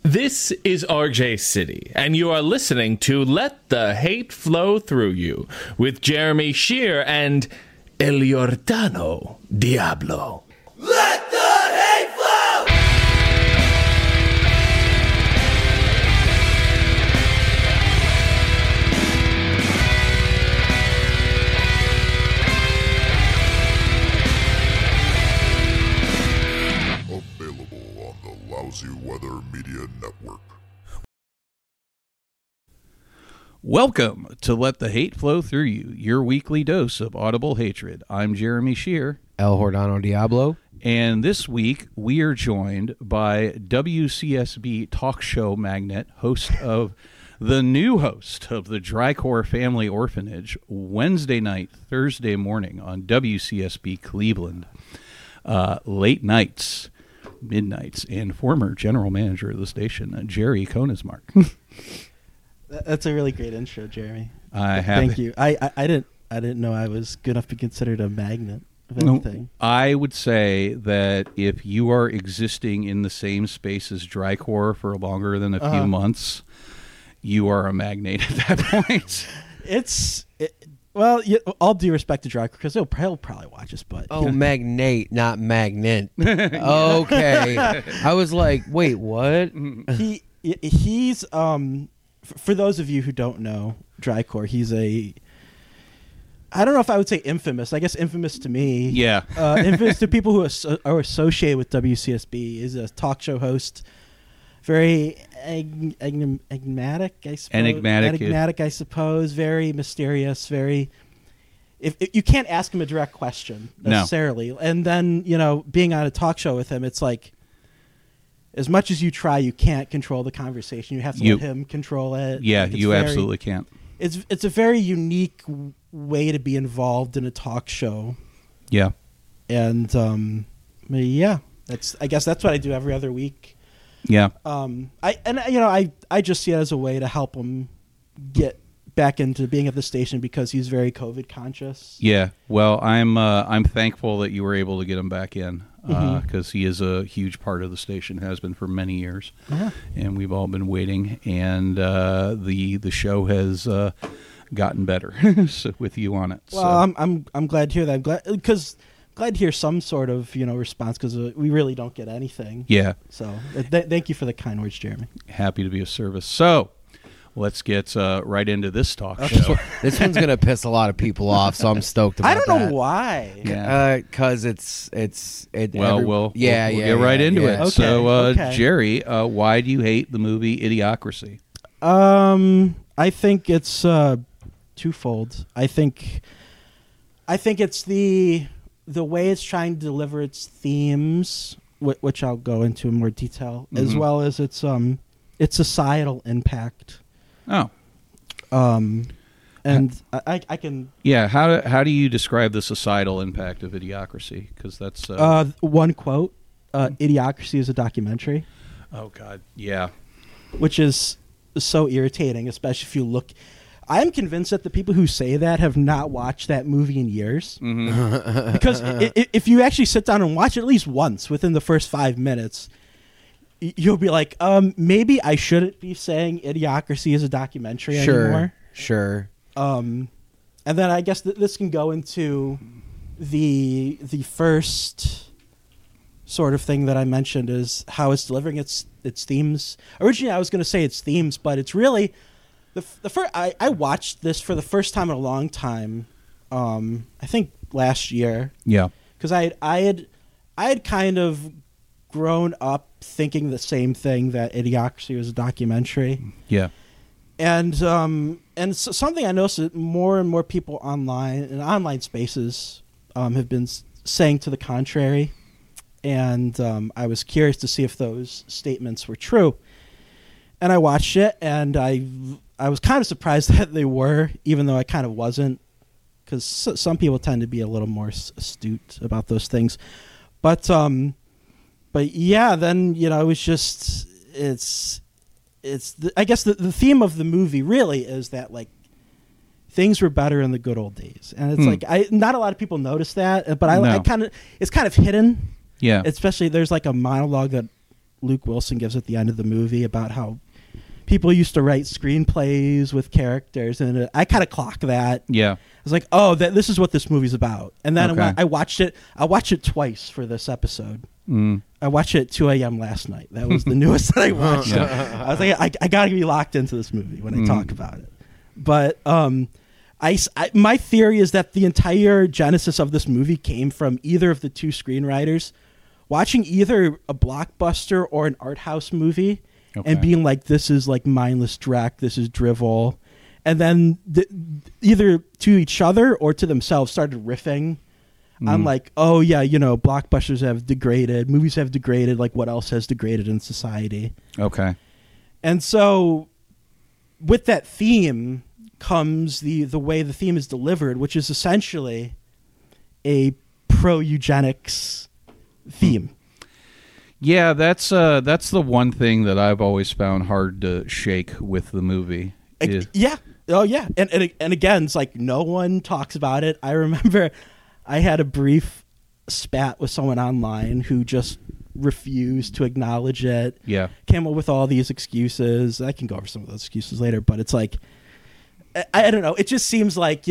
This is RJ City, and you are listening to Let the Hate Flow Through You with Jeremy Shear and El Giordano Diablo. Let the hate flow! Available on the Lousy Weather Media Network. Welcome to Let the Hate Flow Through You, your weekly dose of audible hatred. I'm Jeremy Shear. El Giordano Diablo. And this week, we are joined by WCSB talk show magnate, the new host of the Drycore Family Orphanage, Wednesday night, Thursday morning on WCSB Cleveland. Late nights, midnights, and former general manager of the station, Jerry Konismark. That's a really great intro, Jeremy. Thank you. I didn't know I was good enough to be considered a magnet of anything. I would say that if you are existing in the same space as Drycore for longer than a few months, you are a magnate at that point. All due respect to Drycore, because he'll probably watch us, but... Oh, magnate, not magnet. Okay. I was like, wait, what? He's... For those of you who don't know Drycore, he's I don't know if I would say infamous. I guess infamous to me. Yeah. Infamous to people who are associated with WCSB. Is a talk show host. Very enigmatic, I suppose. Enigmatic, I suppose. Very mysterious. Very... If you can't ask him a direct question, necessarily. No. And then, being on a talk show with him, it's like... As much as you try, you can't control the conversation. You have to let him control it. Yeah, you absolutely can't. It's a very unique way to be involved in a talk show. Yeah. And I guess that's what I do every other week. Yeah. I just see it as a way to help him get back into being at the station because he's very COVID conscious. Yeah. Well, I'm thankful that you were able to get him back in. Because he is a huge part of the station, has been for many years, and we've all been waiting. And the show has gotten better with you on it. Well, I'm glad to hear that. Glad to hear some sort of response because we really don't get anything. Yeah. So thank you for the kind words, Jeremy. Happy to be of service. So. Let's get right into this talk show. This one's going to piss a lot of people off, so I'm stoked about that. I don't know why. Yeah. Because we'll get right into it. Okay, so, Jerry, why do you hate the movie Idiocracy? I think it's twofold. I think it's the way it's trying to deliver its themes, which I'll go into in more detail, as well as its societal impact. Oh. And I can... Yeah, how do you describe the societal impact of Idiocracy? Because that's... one quote, Idiocracy is a documentary. Oh, God, yeah. Which is so irritating, especially if you look... I'm convinced that the people who say that have not watched that movie in years. Mm-hmm. Because if you actually sit down and watch it at least once within the first 5 minutes... You'll be like, maybe I shouldn't be saying Idiocracy is a documentary anymore. Sure. And then I guess this can go into the first sort of thing that I mentioned is how it's delivering its themes. Originally, I was going to say its themes, but it's really the first. I watched this for the first time in a long time. I think last year. Yeah. Because I had kind of grown up thinking the same thing, that Idiocracy was a documentary. Yeah. And something I noticed that more and more people online in online spaces have been saying to the contrary, and I was curious to see if those statements were true. And I watched it, and I was kind of surprised that they were, even though I kind of wasn't, because some people tend to be a little more astute about those things. But yeah, then it was just I guess the theme of the movie really is that like things were better in the good old days, and it's like not a lot of people notice that, but I kind of it's kind of hidden. Yeah, especially there's like a monologue that Luke Wilson gives at the end of the movie about how people used to write screenplays with characters, and I kind of clock that. Yeah. I was like, oh, this is what this movie's about. And then Okay. I watched it. I watched it twice for this episode. I watched it at 2 a.m. last night. That was the newest that I watched. I was like, I got to be locked into this movie when I talk about it. But my theory is that the entire genesis of this movie came from either of the two screenwriters watching either a blockbuster or an art house movie and being like, this is like mindless dreck, this is drivel. And then either to each other or to themselves started riffing on like, oh yeah, blockbusters have degraded, movies have degraded, like what else has degraded in society? Okay. And so with that theme comes the way the theme is delivered, which is essentially a pro-eugenics theme. Yeah, that's the one thing that I've always found hard to shake with the movie. Yeah. Oh, yeah. And again, it's like no one talks about it. I remember I had a brief spat with someone online who just refused to acknowledge it. Yeah. Came up with all these excuses. I can go over some of those excuses later, but it's like, I don't know. It just seems like,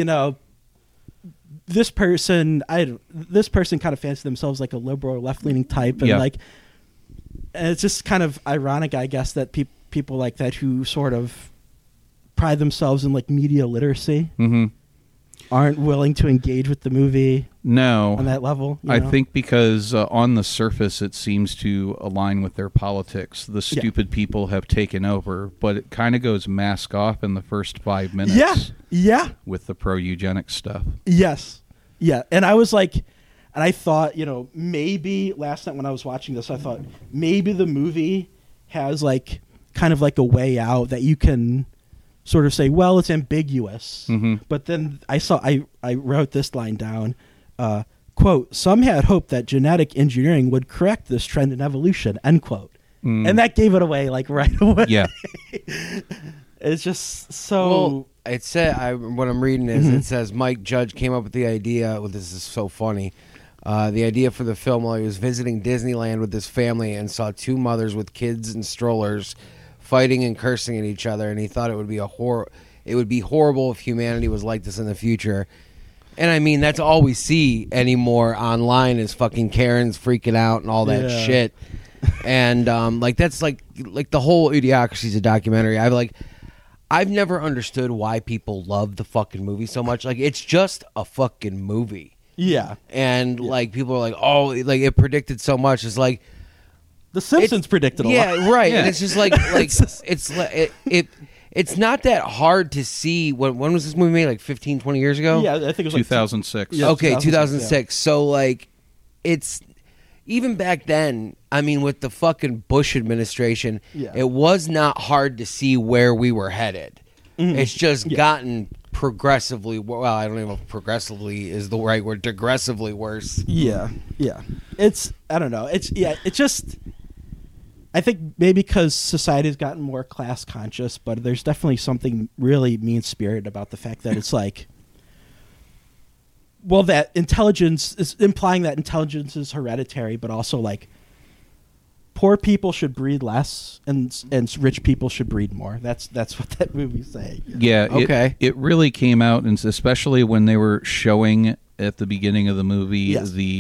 this person kind of fancies themselves like a liberal or left-leaning type. And and it's just kind of ironic, I guess, that people like that who sort of pride themselves in like media literacy aren't willing to engage with the movie on that level. I think because on the surface it seems to align with their politics. The stupid people have taken over, but it kind of goes mask off in the first 5 minutes. Yeah. With the pro-eugenics stuff. Yes. Yeah. And I was like, and I thought, maybe last night when I was watching this, I thought maybe the movie has like kind of like a way out that you can sort of say, well, it's ambiguous. But then I wrote this line down, quote, some had hoped that genetic engineering would correct this trend in evolution, end quote. And that gave it away like right away. Yeah. It's just so... Well, it said, what I'm reading is it says Mike Judge came up with the idea, well, this is so funny, the idea for the film while he was visiting Disneyland with his family and saw two mothers with kids and strollers fighting and cursing at each other, and he thought it would be horrible if humanity was like this in the future. And I mean, that's all we see anymore online is fucking Karens freaking out and all that shit. And that's like the whole Idiocracy is a documentary. I've never understood why people love the fucking movie so much. Like, it's just a fucking movie. Yeah. And like people are like, oh, like it predicted so much. It's like The Simpsons predicted a lot. Yeah, right. And it's just like it's not that hard to see. When was this movie made? Like 15, 20 years ago? Yeah, I think it was 2006. Yeah, Okay, 2006. 2006. So like, it's even back then. I mean, with the fucking Bush administration, it was not hard to see where we were headed. It's just gotten progressively. Well, I don't even know if progressively is the right word. Digressively worse. Yeah. It's I don't know. It's just. I think maybe because society's gotten more class conscious, but there's definitely something really mean-spirited about the fact that it's like, well, that intelligence is implying that intelligence is hereditary, but also like poor people should breed less and rich people should breed more. That's what that movie's saying. Yeah. Okay. It really came out, and especially when they were showing at the beginning of the movie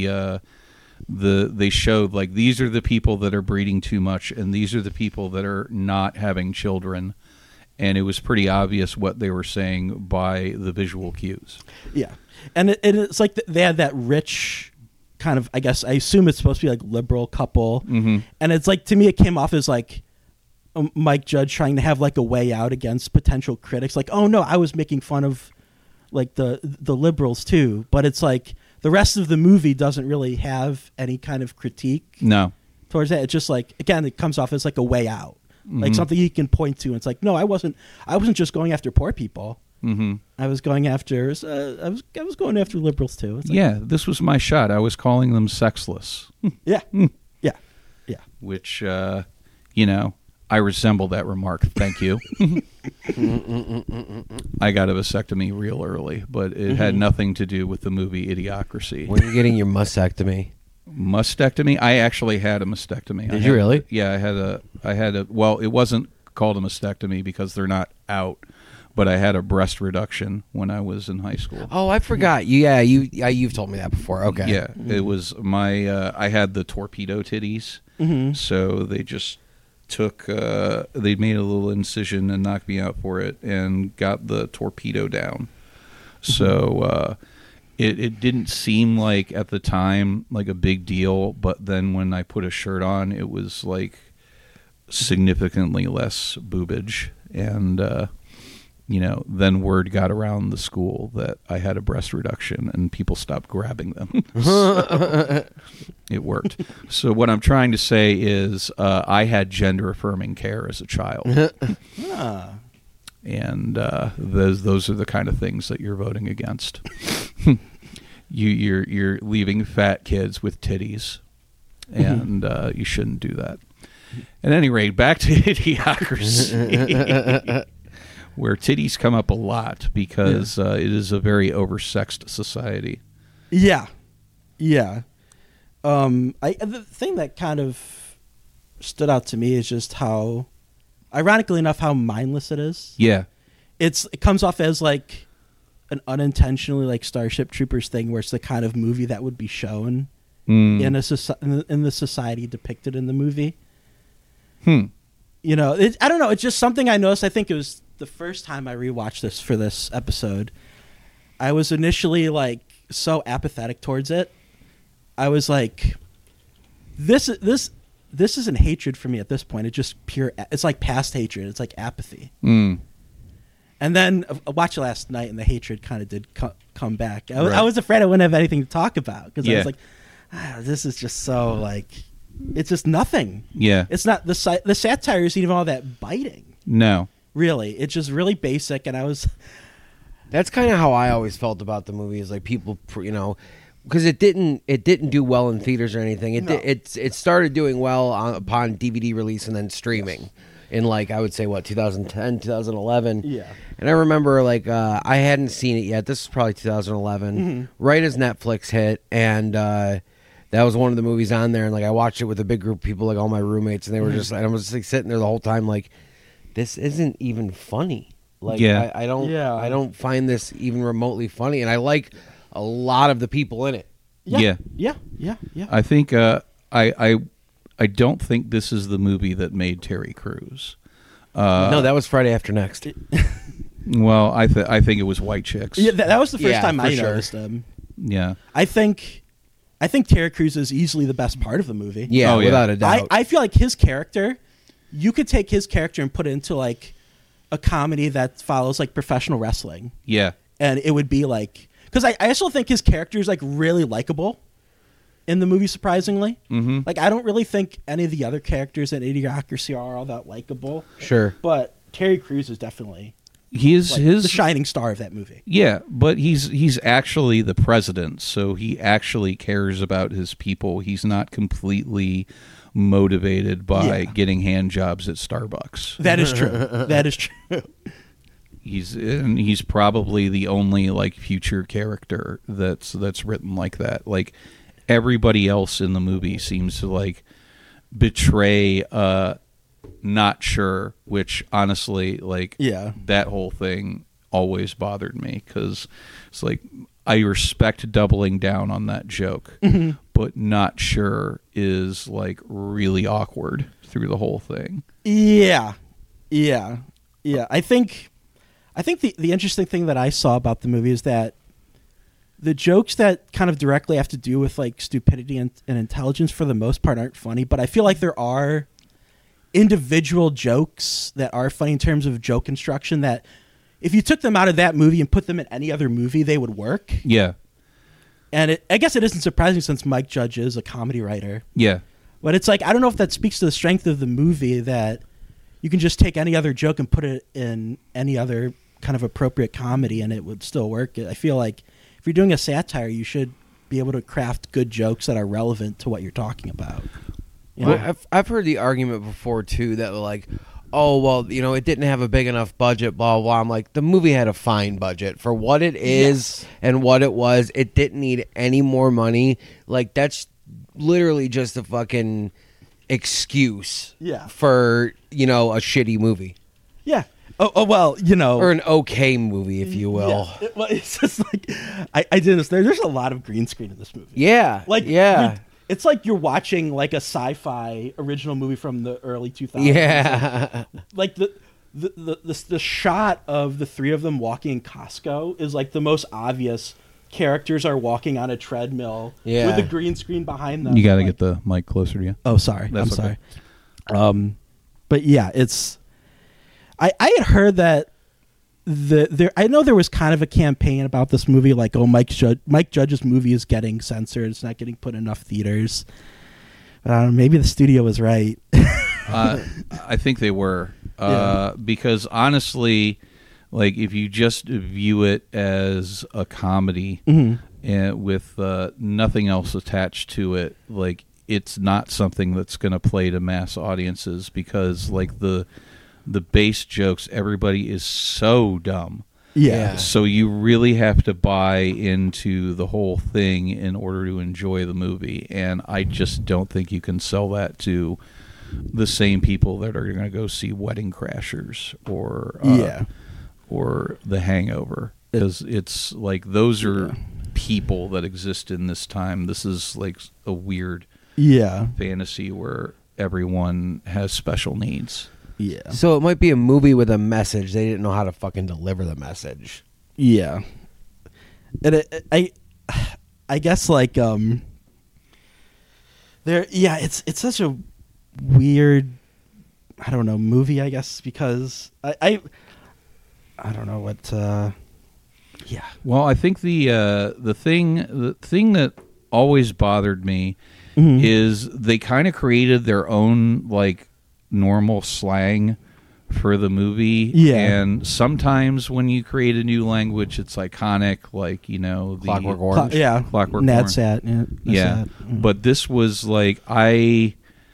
they showed like these are the people that are breeding too much and these are the people that are not having children, and it was pretty obvious what they were saying by the visual cues. Yeah, and it's like they had that rich kind of, I guess I assume it's supposed to be like liberal couple, and it's like, to me it came off as like Mike Judge trying to have like a way out against potential critics, like, oh no, I was making fun of like the liberals too, but it's like the rest of the movie doesn't really have any kind of critique towards that. It's just like, again, it comes off as like a way out, like something you can point to. And it's like, no, I wasn't just going after poor people. I was going after I was going after liberals too. It's like, this was my shot. I was calling them sexless. Yeah. Which I resemble that remark. Thank you. I got a vasectomy real early, but it had nothing to do with the movie Idiocracy. When are you getting your mastectomy? Mastectomy? I actually had a mastectomy. Did you really? Yeah, I had a. Well, it wasn't called a mastectomy because they're not out, but I had a breast reduction when I was in high school. Oh, I forgot. You've told me that before. Okay. Yeah, it was my. I had the torpedo titties, so they just took. They made a little incision and knocked me out for it, and got the torpedo down. So it didn't seem like at the time like a big deal, but then when I put a shirt on, it was like significantly less boobage, and then word got around the school that I had a breast reduction, and people stopped grabbing them. So it worked. So what I'm trying to say is I had gender affirming care as a child. And those are the kind of things that you're voting against. You're leaving fat kids with titties, and you shouldn't do that. At any rate, back to Idiocracy, where titties come up a lot because it is a very oversexed society. Yeah. The thing that kind of stood out to me is just how, ironically enough, how mindless it is. Yeah. It comes off as like an unintentionally like Starship Troopers thing, where it's the kind of movie that would be shown in the society depicted in the movie. I don't know. It's just something I noticed. I think it was the first time I rewatched this for this episode. I was initially like so apathetic towards it. I was like, this isn't hatred for me at this point. It's just pure. It's like past hatred. It's like apathy. And then I watched it last night, and the hatred kind of did come back. I was afraid I wouldn't have anything to talk about because I was like, this is just so like, it's just nothing. Yeah, it's not the satire isn't even all that biting. No, really, it's just really basic. And I was. That's kind of how I always felt about the movie. Is like people, because it didn't do well in theaters or anything. It started doing well upon DVD release and then streaming. In like, I would say, 2010, 2011. Yeah. And I remember, like, I hadn't seen it yet. This is probably 2011, right as Netflix hit. And that was one of the movies on there. And, like, I watched it with a big group of people, like all my roommates. And they were just, and I was just, like, sitting there the whole time, like, this isn't even funny. Like, I don't find this even remotely funny. And I like a lot of the people in it. Yeah. I think, I don't think this is the movie that made Terry Crews. No, that was Friday After Next. Well, I think it was White Chicks. Yeah, that was the first time I sure. noticed him. Yeah, I think Terry Crews is easily the best part of the movie. Yeah, without a doubt. I feel like his character, you could take his character and put it into like a comedy that follows like professional wrestling. Yeah, and it would be like, because I also think his character is like really likable in the movie, surprisingly. Like, I don't really think any of the other characters in Idiocracy are all that likable. Sure. But Terry Crews is definitely the shining star of that movie. Yeah, but he's actually the president, so he actually cares about his people. He's not completely motivated by getting hand jobs at Starbucks. That is true. That is true. He's probably the only like future character that's written like that. Like, everybody else in the movie seems to like betray not sure, which honestly, like, that whole thing always bothered me because it's like, I respect doubling down on that joke, but not sure is like really awkward through the whole thing. Yeah. I think the interesting thing that I saw about the movie is that the jokes that kind of directly have to do with like stupidity and intelligence for the most part aren't funny, but I feel like there are individual jokes that are funny in terms of joke construction that if you took them out of that movie and put them in any other movie, they would work. Yeah. And I guess it isn't surprising since Mike Judge is a comedy writer. Yeah. But it's like, I don't know if that speaks to the strength of the movie that you can just take any other joke and put it in any other kind of appropriate comedy and it would still work. I feel like if you're doing a satire, you should be able to craft good jokes that are relevant to what you're talking about. Well, I've heard the argument before too that like, oh well, it didn't have a big enough budget, blah blah blah. I'm like, the movie had a fine budget for what it is and what it was. It didn't need any more money. Like, that's literally just a fucking excuse Yeah. for, a shitty movie. Yeah. Oh well, Or an okay movie, if you will. Yeah. It's just like I did this. There's a lot of green screen in this movie. Yeah. It's like you're watching like a sci-fi original movie from the early 2000s. Yeah. Like the shot of the three of them walking in Costco is like the most obvious. Characters are walking on a treadmill with a green screen behind them. You got to get the mic closer to you. Oh, sorry. That's I'm sorry. But yeah, it's. I had heard that I know there was kind of a campaign about this movie, like, oh, Mike Judge's movie is getting censored, it's not getting put in enough theaters. But I don't know, maybe the studio was right. I think they were because honestly, like if you just view it as a comedy and with nothing else attached to it, like it's not something that's going to play to mass audiences because like the base jokes, everybody is so dumb. Yeah. So you really have to buy into the whole thing in order to enjoy the movie. And I just don't think you can sell that to the same people that are going to go see Wedding Crashers or The Hangover. Because it's like those are people that exist in this time. This is like a weird fantasy where everyone has special needs. Yeah. So it might be a movie with a message. They didn't know how to fucking deliver the message. Yeah. And I guess like it's such a weird movie, I guess, because I don't know what Well, I think the thing that always bothered me is they kind of created their own like normal slang for the movie. Yeah. And sometimes when you create a new language, it's iconic, like, the Clockwork Orange. Clockwork Nadsat. Yeah. But this was like, in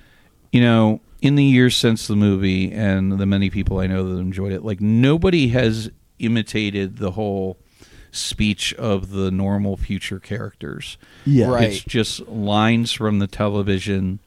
the years since the movie and the many people I know that enjoyed it, like nobody has imitated the whole speech of the normal future characters. Yeah. Right. It's just lines from the television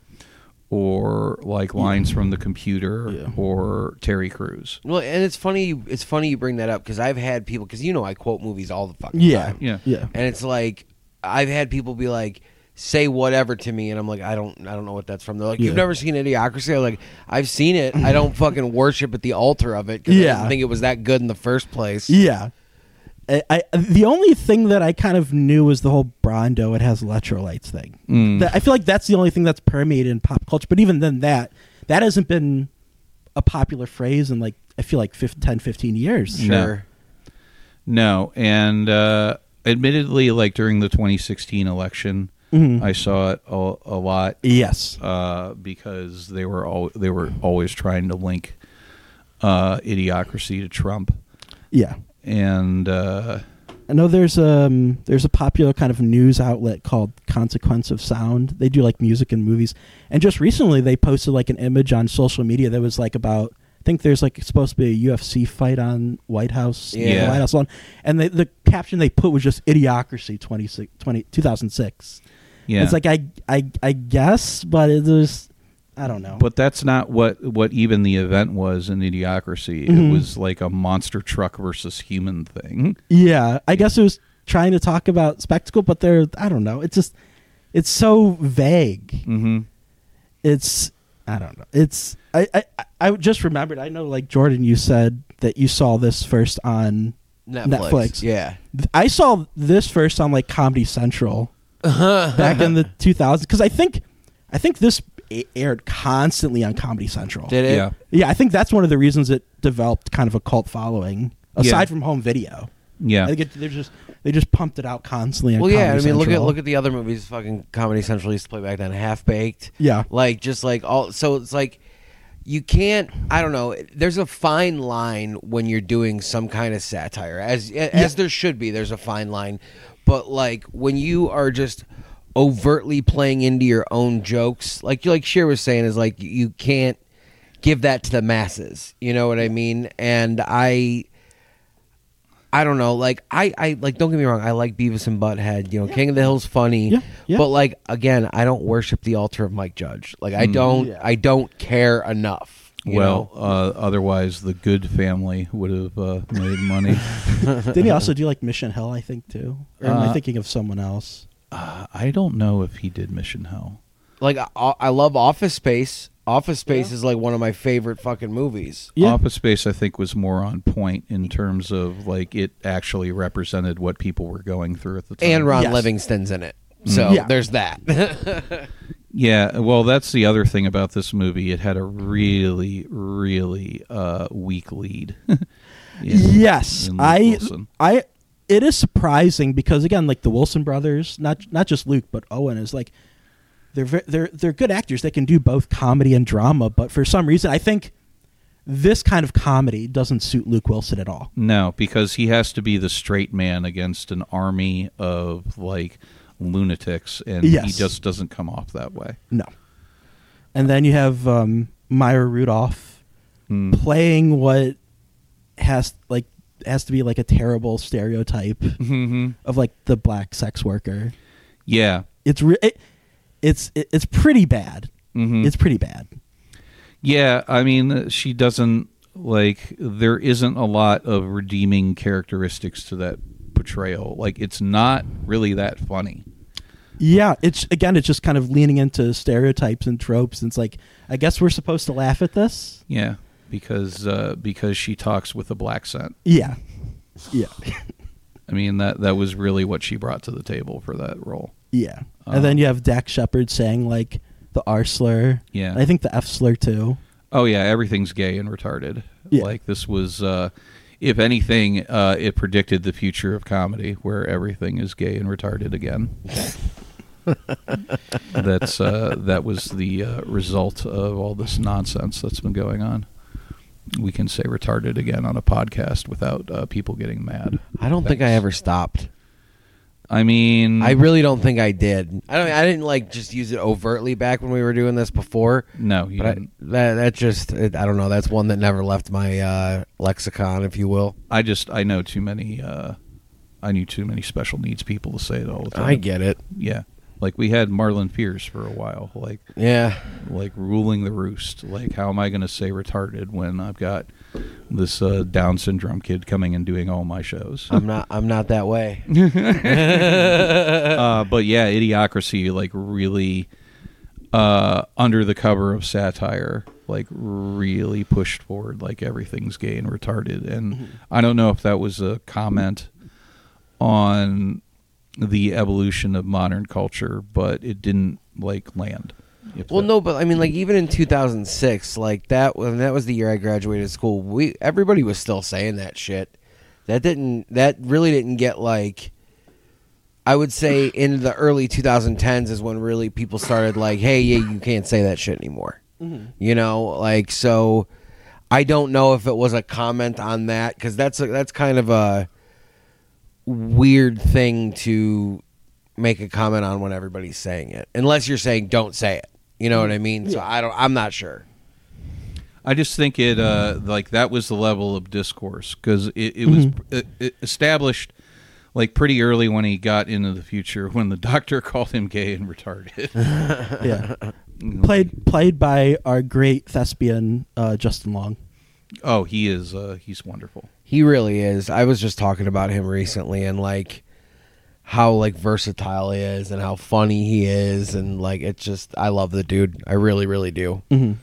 or like lines from the computer or Terry Crews. Well, and it's funny you bring that up because I've had people, because I quote movies all the fucking time. Yeah. And it's like I've had people be like, say whatever to me, and I'm like, I don't know what that's from. They're like, you've never seen Idiocracy? I'm like, I've seen it. I don't fucking worship at the altar of it because I didn't think it was that good in the first place. Yeah. The only thing that I kind of knew was the whole Brando, it has electrolytes thing. I feel like that's the only thing that's permeated in pop culture. But even then, that hasn't been a popular phrase in, like, I feel like 10, 15 years. Sure. No. And admittedly, like during the 2016 election, I saw it a lot. Yes. Because they were always trying to link Idiocracy to Trump. Yeah. And I know there's a popular kind of news outlet called Consequence of Sound. They do like music and movies. And just recently they posted like an image on social media that was like about, I think there's like supposed to be a UFC fight on White House. Yeah. White House lawn. And the caption they put was just Idiocracy 2006. yeah. It's like I guess, but it was, I don't know. But that's not what even the event was in Idiocracy. It was like a monster truck versus human thing. Yeah, I guess it was trying to talk about spectacle, but I don't know. It's so vague. Mm-hmm. I don't know. I just remembered. I know, like Jordan, you said that you saw this first on Netflix. Yeah. I saw this first on like Comedy Central back in the 2000s because I think this aired constantly on Comedy Central. Did it? Yeah. Yeah, I think that's one of the reasons it developed kind of a cult following, aside from home video. Yeah. I think they just pumped it out constantly on Well, Comedy yeah. I mean, Central. look at the other movies. Fucking Comedy Central used to play back then. Half Baked. Yeah. Like just like all. So it's like you can't. I don't know. There's a fine line when you're doing some kind of satire, as there should be. There's a fine line, but like when you are just overtly playing into your own jokes, like Cher was saying, is like you can't give that to the masses. You know what I mean? And I don't know. Like I like. Don't get me wrong. I like Beavis and Butthead. You know, King of the Hill's funny. Yeah. But like again, I don't worship the altar of Mike Judge. Like I don't. Yeah. I don't care enough. You know? Otherwise the Good Family would have made money. Didn't he also do like Mission Hill? I think too. Or am I thinking of someone else? I don't know if he did Mission Hell. Like I love Office Space. Office Space is like one of my favorite fucking movies. Yeah. Office Space, I think, was more on point in terms of like it actually represented what people were going through at the time. And Ron Yes. Livingston's in it. So Yeah. there's that. Yeah, well, that's the other thing about this movie. It had a really, really weak lead. Yes, in Luke Wilson. It is surprising because again, like the Wilson brothers, not just Luke but Owen is like they're good actors. They can do both comedy and drama, but for some reason, I think this kind of comedy doesn't suit Luke Wilson at all. No, because he has to be the straight man against an army of like lunatics, and Yes. he just doesn't come off that way. No. And then you have Maya Rudolph playing what has to be like a terrible stereotype of like the black sex worker. Yeah. It's pretty bad. It's pretty bad. Yeah, I mean, she doesn't, like, there isn't a lot of redeeming characteristics to that portrayal. Like, it's not really that funny. Yeah, it's just kind of leaning into stereotypes and tropes. And it's like, I guess we're supposed to laugh at this. Yeah, because she talks with a black accent. Yeah. I mean, that was really what she brought to the table for that role. Yeah. And then you have Dax Shepard saying like the R slur. Yeah. I think the F slur too. Oh, yeah, everything's gay and retarded. Yeah. Like, this was, if anything, it predicted the future of comedy, where everything is gay and retarded again. That was the result of all this nonsense that's been going on. We can say retarded again on a podcast without people getting mad. I don't think I ever stopped. I mean, I really don't think I did. I didn't like just use it overtly back when we were doing this before. no, you But didn't. that just I don't know. That's one that never left my lexicon, if you will. I know too many. I knew too many special needs people to say it all the time. I get it. Yeah, like we had Marlon Pierce for a while. Yeah. Like ruling the roost. Like, how am I going to say retarded when I've got this Down syndrome kid coming and doing all my shows? I'm not that way. But yeah, Idiocracy, like, really under the cover of satire, like, really pushed forward like everything's gay and retarded. And I don't know if that was a comment on the evolution of modern culture, but it didn't like land. Well, no, but I mean, like, even in 2006, like that was the year I graduated school. Everybody was still saying that shit. That really didn't get, like, I would say in the early 2010s is when really people started like, hey, yeah, you can't say that shit anymore. You know, like, so I don't know if it was a comment on that, because that's kind of a weird thing to make a comment on when everybody's saying it, unless you're saying don't say it. You know what I mean? So I'm not sure. I just think it like that was the level of discourse, because it was it established like pretty early when he got into the future, when the doctor called him gay and retarded. Yeah. Played by our great thespian Justin Long. Oh, he is he's wonderful. He really is. I was just talking about him recently, and like how like versatile he is and how funny he is, and like it's just, I love the dude. I really, really do.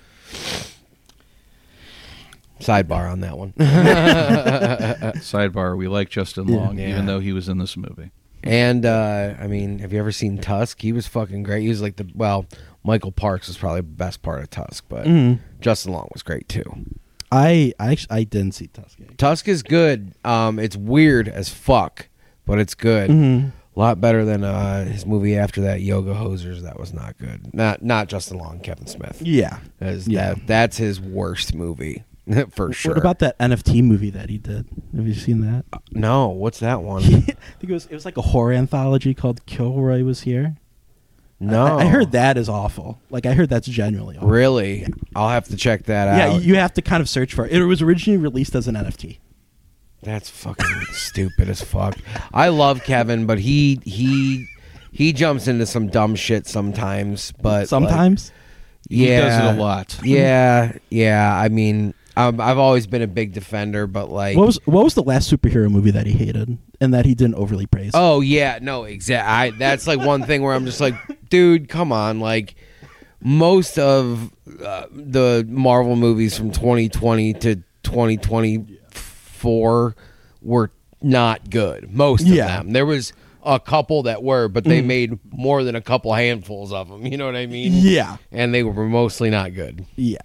Sidebar on that one. Sidebar, we like Justin Long, Yeah. even though he was in this movie. And I mean, have you ever seen Tusk? He was fucking great. He was like Michael Parks was probably the best part of Tusk, but Justin Long was great too. I didn't see Tusk. Tusk is good. It's weird as fuck, but it's good. A lot better than his movie after that, Yoga Hosers. That was not good. Not Justin Long, Kevin Smith. Yeah. That's his worst movie for sure. What about that NFT movie that he did? Have you seen that? No, what's that one? I think it was like a horror anthology called Kilroy Was Here. No, I heard that is awful. Like, I heard that's genuinely awful. Really? I'll have to check that Yeah, out. you have to kind of search for it. It was originally released as an NFT. That's fucking stupid as fuck. I love Kevin, but he jumps into some dumb shit sometimes. But Sometimes? He does it a lot. Yeah. I mean, I've always been a big defender, but like, What was the last superhero movie that he hated and that he didn't overly praise? oh yeah, no, exactly. That's like one thing where I'm just like, dude, come on. Like, most of the Marvel movies from 2020 to 2024 were not good. Most of them. There was a couple that were, but they made more than a couple handfuls of them. You know what I mean? Yeah. And they were mostly not good. Yeah.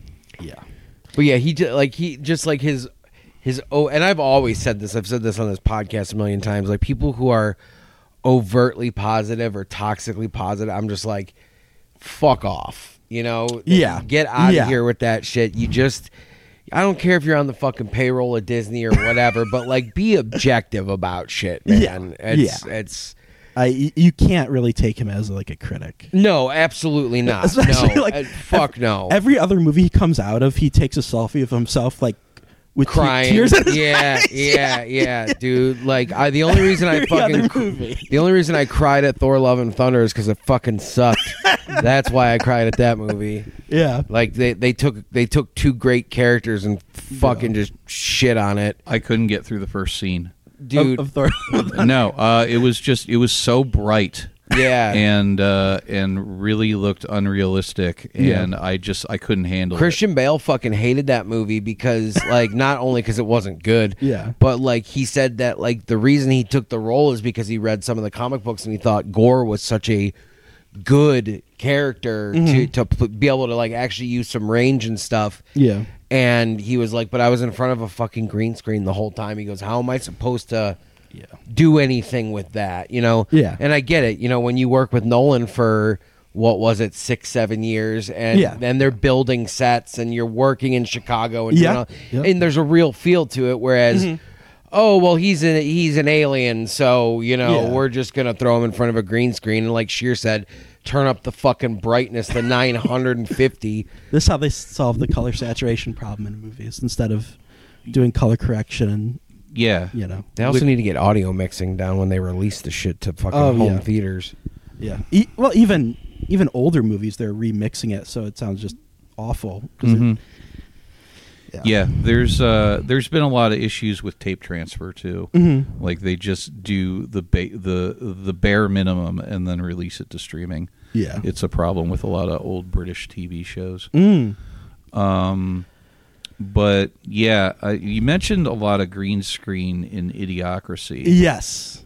But yeah, he just like his and I've always said this. I've said this on this podcast a million times. Like, people who are overtly positive or toxically positive, I'm just like, fuck off. You know? Yeah. Get out of here with that shit. I don't care if you're on the fucking payroll of Disney or whatever, but like, be objective about shit, man. It's you can't really take him as like a critic. no, absolutely not. Especially no, like fuck no. Every other movie he comes out of, he takes a selfie of himself like with Crying, tears in his yeah, eyes. yeah, dude. Like, the only reason I Every other movie. the only reason I cried at Thor: Love and Thunder is because it fucking sucked. That's why I cried at that movie. Yeah. Like, they took two great characters and fucking just shit on it, I couldn't get through the first scene. dude. Of Thor. No, it was so bright. Yeah. and really looked unrealistic, and I couldn't handle Christian Bale fucking hated that movie because, like, not only because it wasn't good, but like, he said that like the reason he took the role is because he read some of the comic books and he thought Gore was such a good character to be able to like actually use some range and stuff. Yeah. And he was like, but I was in front of a fucking green screen the whole time. He goes, how am I supposed to do anything with that, you know? Yeah. And I get it, you know, when you work with Nolan for, what was it, 6-7 years, and then they're building sets and you're working in Chicago and and there's a real feel to it, whereas oh, well, he's an alien, so, you know, we're just gonna throw him in front of a green screen, and like Sheer said, turn up the fucking brightness to 950. This is how they solve the color saturation problem in movies instead of doing color correction and you know. They also need to get audio mixing down when they release the shit to fucking home theaters. Yeah. Well, even older movies, they're remixing it, so it sounds just awful. There's been a lot of issues with tape transfer too. Like, they just do the bare minimum and then release it to streaming. Yeah, it's a problem with a lot of old British TV shows. But you mentioned a lot of green screen in Idiocracy. Yes.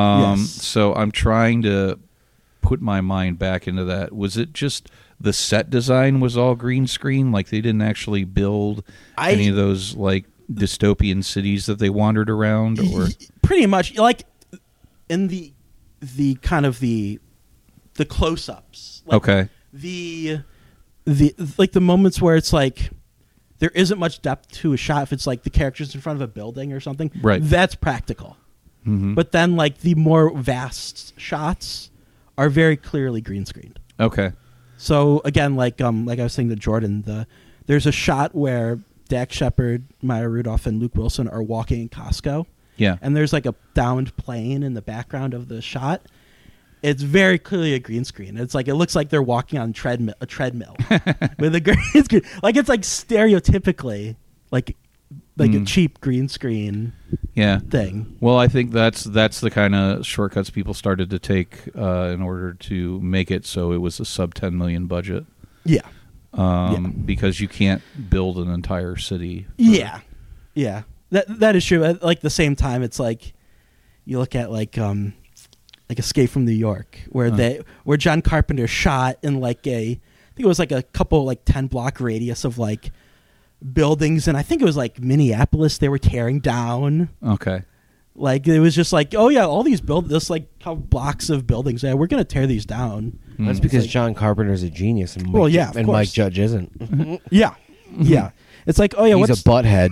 So I'm trying to put my mind back into that. Was it just the set design was all green screen? Like, they didn't actually build any of those like dystopian cities that they wandered around, or pretty much like in the kind of the close-ups. Like, okay. The like the moments where it's like there isn't much depth to a shot. If it's like the characters in front of a building or something, right? That's practical. But then like the more vast shots are very clearly green screened. Okay. So again, like I was saying to Jordan, there's a shot where Dax Shepard, Maya Rudolph, and Luke Wilson are walking in Costco. Yeah. And there's like a downed plane in the background of the shot. It's very clearly a green screen. It's like, it looks like they're walking on a treadmill with a green screen. Like, it's like stereotypically like a cheap green screen thing. Well, I think that's the kind of shortcuts people started to take in order to make it so it was a sub $10 million budget. Yeah. Because you can't build an entire city. Yeah. That is true. At like the same time, it's like you look at like Escape from New York, where John Carpenter shot in like I think it was like a couple like 10-block radius of like buildings, and I think it was like Minneapolis they were tearing down. Okay. Like, it was just like, oh yeah, all these this like blocks of buildings. Yeah, we're gonna tear these down. That's because like, John Carpenter's a genius, and Mike Judge isn't. Yeah. It's like, oh yeah, he's a butthead.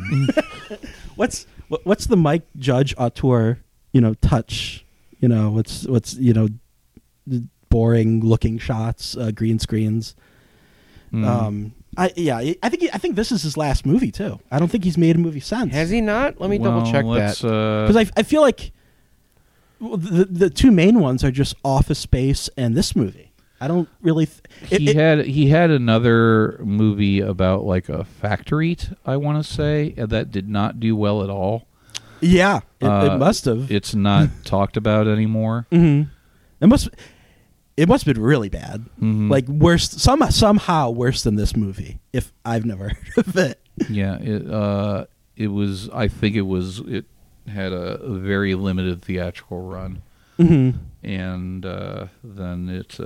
what's the Mike Judge auteur, touch? What's boring looking shots, green screens. I think this is his last movie too. I don't think he's made a movie since. Has he not? Let me double check that. Because I feel like the two main ones are just Office Space and this movie. I don't really. He had another movie about like a factory, I want to say, that did not do well at all. Yeah, it must have. It's not talked about anymore. Mm-hmm. It must have been really bad. Mm-hmm. Like worse, somehow worse than this movie. If I've never heard of it. Yeah, it was. I think it had a very limited theatrical run, Mm-hmm. and then it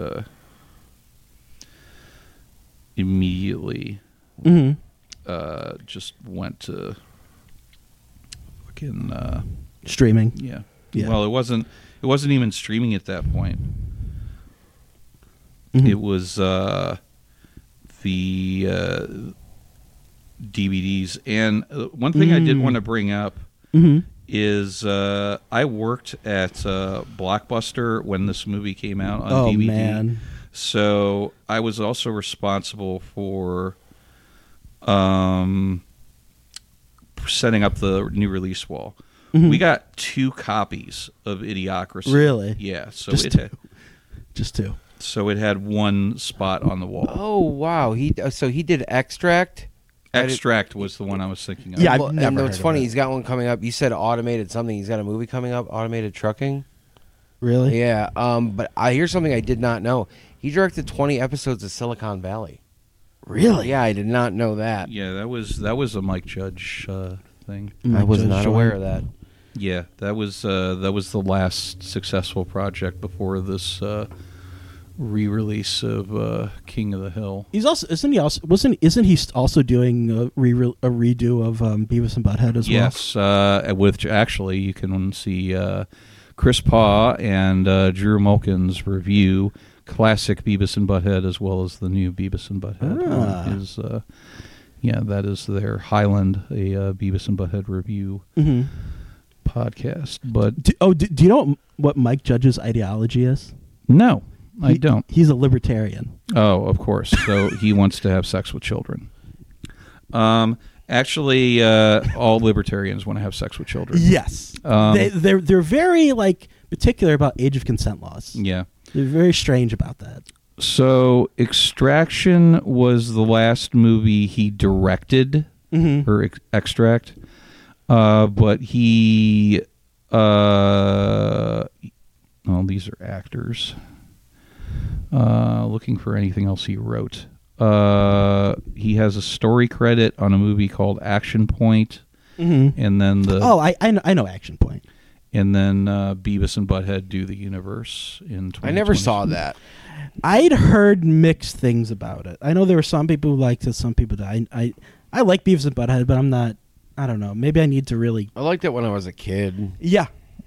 immediately just went to fucking Streaming. yeah. Yeah. Well, it wasn't even streaming at that point. Mm-hmm. It was the DVDs. And one thing I did want to bring up is I worked at Blockbuster when this movie came out on DVD. Man. So I was also responsible for setting up the new release wall. Mm-hmm. We got 2 copies of Idiocracy. Really? Yeah. So Just it two. had, Just two. so it had 1 spot on the wall. Oh wow, he did Extract. Extract was the one I was thinking of. Yeah, I've Well, never and heard what's of funny, it. he's got one coming up. You said automated something. He's got a movie coming up, Automated Trucking. Really? Yeah. But here's something I did not know. He directed 20 episodes of Silicon Valley. Really? Yeah, I did not know that. Yeah, that was a Mike Judge thing. I was Judge not Joint. aware of that. Yeah, that was the last successful project before this re-release of King of the Hill. He's also isn't he also doing a redo of Beavis and Butthead as Yes, with actually you can see Chris Paw and Drew Mulkin's review classic Beavis and Butthead as well as the new Beavis and Butthead. That is their Highland, a Beavis and Butthead review well? podcast. But Do you know what Mike Judge's ideology is? no, I don't. He's a libertarian. Oh, of course. So he wants to have sex with children. Actually, all libertarians want to have sex with children. Yes. They're very particular about age of consent laws. Yeah. They're very strange about that. So Extraction was the last movie he directed, or Extract. But he, these are actors. Looking for anything else he wrote. He has a story credit on a movie called Action Point, and then I know Action Point. And then Beavis and Butthead Do the Universe in 2020. I never saw that. I'd heard mixed things about it. I know there were some people who liked it, some people did. I like Beavis and Butthead, but I'm not. I don't know. Maybe I need to really. I liked it when I was a kid. Yeah.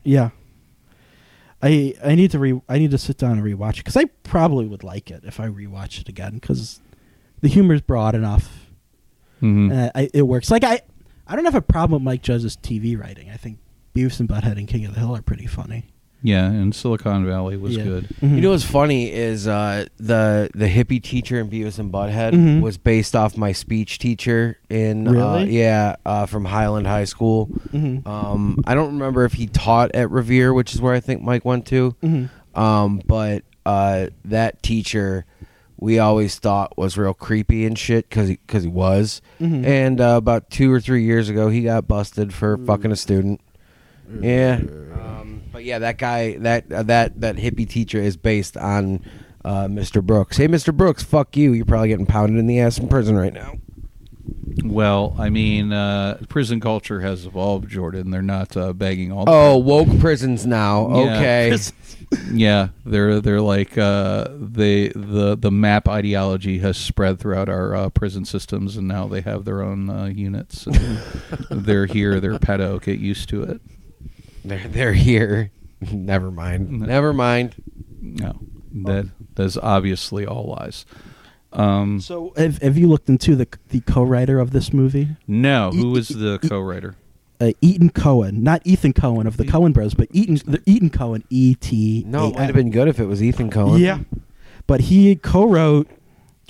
I need to sit down and rewatch it because I probably would like it if I rewatch it again because the humor's broad enough. And it works. Like I don't have a problem with Mike Judge's TV writing. I think Beavis and Butthead and King of the Hill are pretty funny. Yeah, and Silicon Valley was good. You know what's funny is the hippie teacher in Beavis and Butthead was based off my speech teacher in from Highland High School. I don't remember if he taught at Revere, which is where I think Mike went to. But that teacher we always thought was real creepy and shit because he was. And about 2 or 3 years ago, he got busted for fucking a student. Yeah. But yeah, that guy, that hippie teacher is based on Mr. Brooks. Hey, Mr. Brooks, fuck you. You're probably getting pounded in the ass in prison right now. Well, I mean, prison culture has evolved, Jordan. They're not begging all. Oh, woke prisons now. Yeah. Okay. Yeah, they're like the MAP ideology has spread throughout our prison systems, and now they have their own units. And they're here. They're pedo. Get used to it. They're here. Never mind. Never mind. No, that's obviously all lies. So have you looked into the co-writer of this movie? No, who was the co-writer? Ethan Cohen, not Ethan Cohen of the Coen Bros, but Ethan Cohen, E-T. No, it might have been good if it was Ethan Cohen. Yeah, but he co-wrote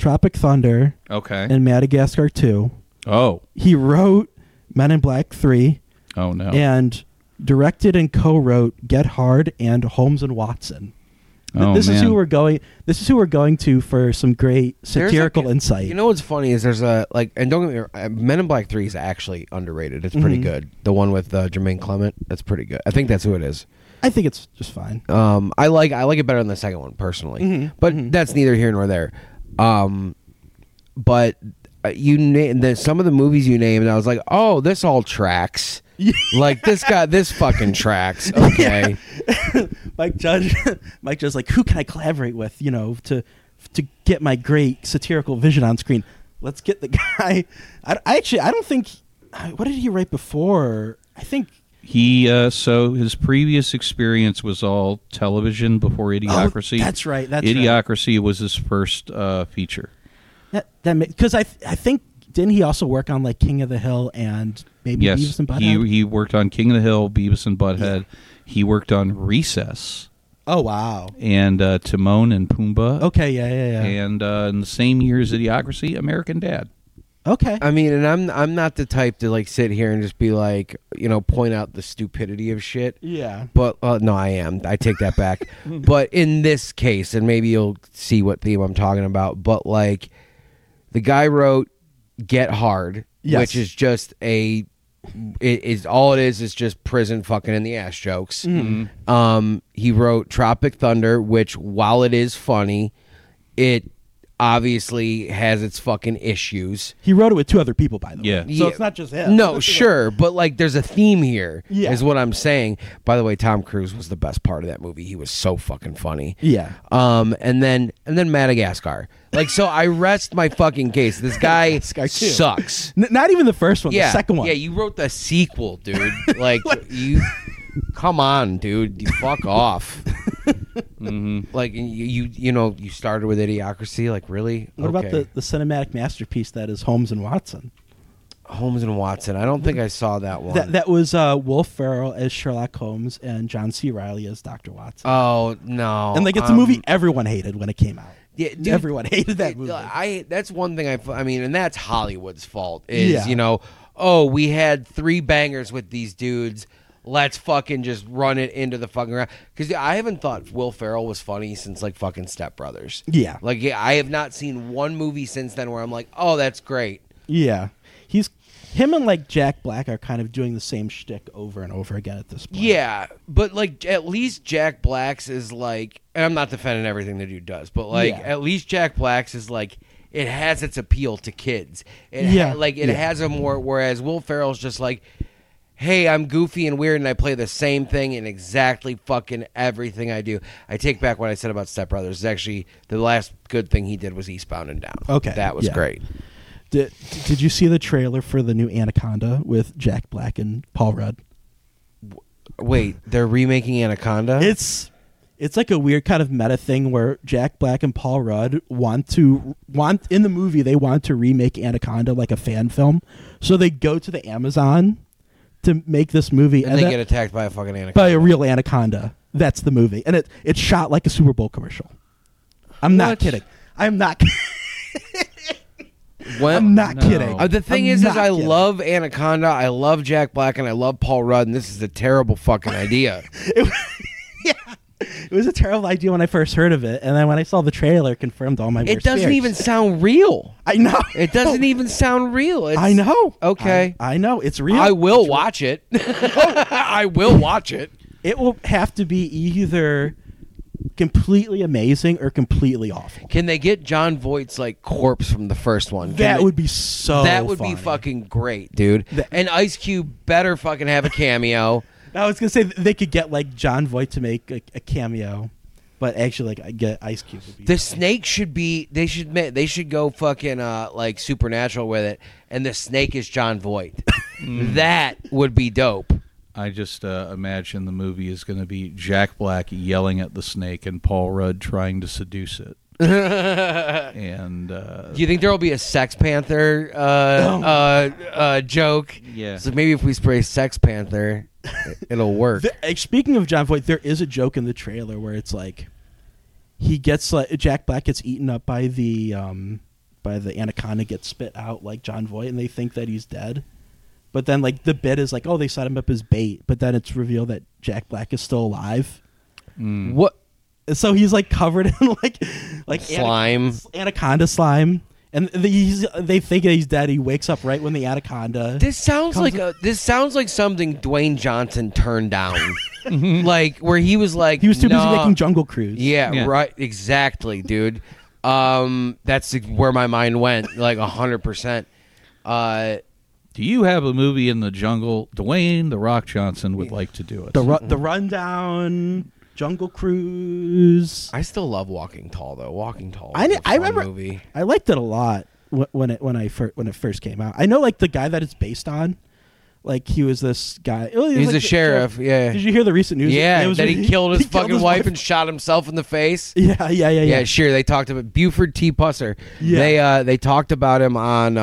Tropic Thunder Okay. and Madagascar 2. Oh. He wrote Men in Black 3 Oh no. and directed and co-wrote Get Hard and Holmes and Watson. Oh, This is man. who we're going. This is who we're going to for some great satirical There's insight. You know what's funny is there's a and don't get me wrong, Men in Black 3 is actually underrated. It's pretty good. The one with Jermaine Clement, that's pretty good. I think that's who it is. I think it's just fine. I like it better than the second one personally, but that's neither here nor there. But some of the movies you named, I was like, oh, this all tracks. Like this fucking tracks. Okay. Mike Judge like, who can I collaborate with? To get my great satirical vision on screen. Let's get the guy. I don't think. What did he write before? I think. He so his previous experience was all television before Idiocracy. Oh, that's right. Idiocracy was his first feature. Because I think didn't he also work on like King of the Hill and maybe Yes, Beavis and Butthead? he worked on King of the Hill, Beavis and Butthead. Yeah. He worked on Recess. Oh wow! And Timon and Pumbaa. Okay, yeah. And in the same year as Idiocracy, American Dad. Okay. I mean, and I'm not the type to like sit here and just be like, point out the stupidity of shit. Yeah. But no, I am. I take that back. But in this case, and maybe you'll see what theme I'm talking about. But like, the guy wrote Get Hard, yes. which is just all it is just prison fucking in the ass jokes. Mm-hmm. He wrote Tropic Thunder, which while it is funny, it obviously has its fucking issues. He wrote it with two other people, by the way. Yeah. So it's not just him. No, sure, but like there's a theme here, Yeah. is what I'm saying. By the way, Tom Cruise was the best part of that movie. He was so fucking funny. Yeah. And then Madagascar. Like, so I rest my fucking case. This guy Madagascar too. sucks. Not even the first one, Yeah, the second one. Yeah, you wrote the sequel, dude. Like, you... Come on, dude. You fuck off. Like, you started with Idiocracy. Like, really? What about the cinematic masterpiece that is Holmes and Watson? Holmes and Watson. I don't think I saw that one. That was Will Ferrell as Sherlock Holmes and John C. Reilly as Dr. Watson. Oh, no. And like, it's a movie everyone hated when it came out. Yeah, dude, everyone hated that movie. That's one thing I mean, and that's Hollywood's fault. Is we had 3 bangers with these dudes. Let's fucking just run it into the fucking ground. Because I haven't thought Will Ferrell was funny since like fucking Step Brothers. Yeah, like I have not seen one movie since then where I'm like, oh, that's great. Yeah, him and like Jack Black are kind of doing the same shtick over and over again at this point. Yeah, but like at least Jack Black's is like, and I'm not defending everything the dude does, but like at least Jack Black's is like, it has its appeal to kids. It has a more, whereas Will Ferrell's just like, hey, I'm goofy and weird and I play the same thing in exactly fucking everything I do. I take back what I said about Step Brothers. It's actually, the last good thing he did was Eastbound and Down. Okay. That was great. Did you see the trailer for the new Anaconda with Jack Black and Paul Rudd? Wait, they're remaking Anaconda? It's like a weird kind of meta thing where Jack Black and Paul Rudd want in the movie, they want to remake Anaconda like a fan film. So they go to the Amazon to make this movie, and they get attacked by a fucking anaconda. By a real anaconda. That's the movie, and it's shot like a Super Bowl commercial. I'm not kidding. I'm not kidding. The thing is I love Anaconda, I love Jack Black, and I love Paul Rudd, and this is a terrible fucking idea. It was a terrible idea when I first heard of it, and then when I saw the trailer, it confirmed all my It doesn't even sound real. I know. It doesn't even sound real. I know. Okay. I know. It's real. I will watch it. I will watch it. It will have to be either completely amazing or completely awful. Can they get John Voight's like corpse from the first one? Would be so That would funny. be fucking great, dude. And Ice Cube better fucking have a cameo. I was gonna say they could get like John Voight to make a cameo, but actually like get Ice Cube. Would be the snake should be. They should go fucking like Supernatural with it, and the snake is John Voight. That would be dope. I just imagine the movie is going to be Jack Black yelling at the snake and Paul Rudd trying to seduce it. And do you think there will be a Sex Panther joke? Yeah. So maybe if we spray Sex Panther, it'll work. Speaking of John Voight, there is a joke in the trailer where it's like he gets Jack Black gets eaten up by the by the anaconda gets spit out like John Voight, and they think that he's dead. But then like the bit is like, oh, they set him up as bait, but then it's revealed that Jack Black is still alive. What? So he's like covered in like Slime. anaconda slime, and they think that he's dead. He wakes up right when the anaconda. This sounds like something Dwayne Johnson turned down. Like where he was like He was too busy "Nah." making Jungle Cruise. Yeah, right. Exactly, dude. That's where my mind went. Like 100%. Do you have a movie in the jungle? Dwayne The Rock Johnson would like to do it. The Rundown, Jungle Cruise. I still love Walking Tall though. Walking Tall. I Was a fun remember movie. I liked it a lot when it first came out. I know like the guy that it's based on. Like he was this guy. He's like a sheriff. Yeah. Did you hear the recent news? Yeah, It was that he killed his fucking wife wife and shot himself in the face. Yeah. Yeah, sure. They talked about Buford T. Pusser. Yeah. They talked about him on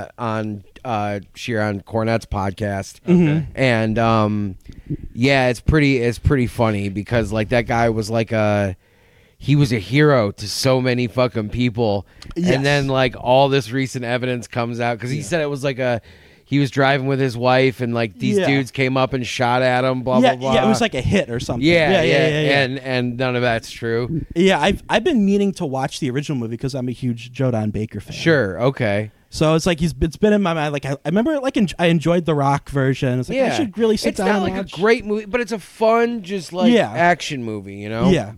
Sheer on Cornette's podcast. Mm-hmm. And yeah, it's pretty funny because like that guy was like he was a hero to so many fucking people. Yes. And then like all this recent evidence comes out because he said it was like he was driving with his wife and like these dudes came up and shot at him. Blah blah blah. Yeah, it was like a hit or something. Yeah. Yeah. And none of that's true. Yeah, I've been meaning to watch the original movie because I'm a huge Joe Don Baker fan. Sure. Okay. So it's like it's been in my mind. Like I remember, like I enjoyed the Rock version. It's like I should really sit down. It's not and like watch. a great movie, but it's a fun, just like action movie. You know? Yeah.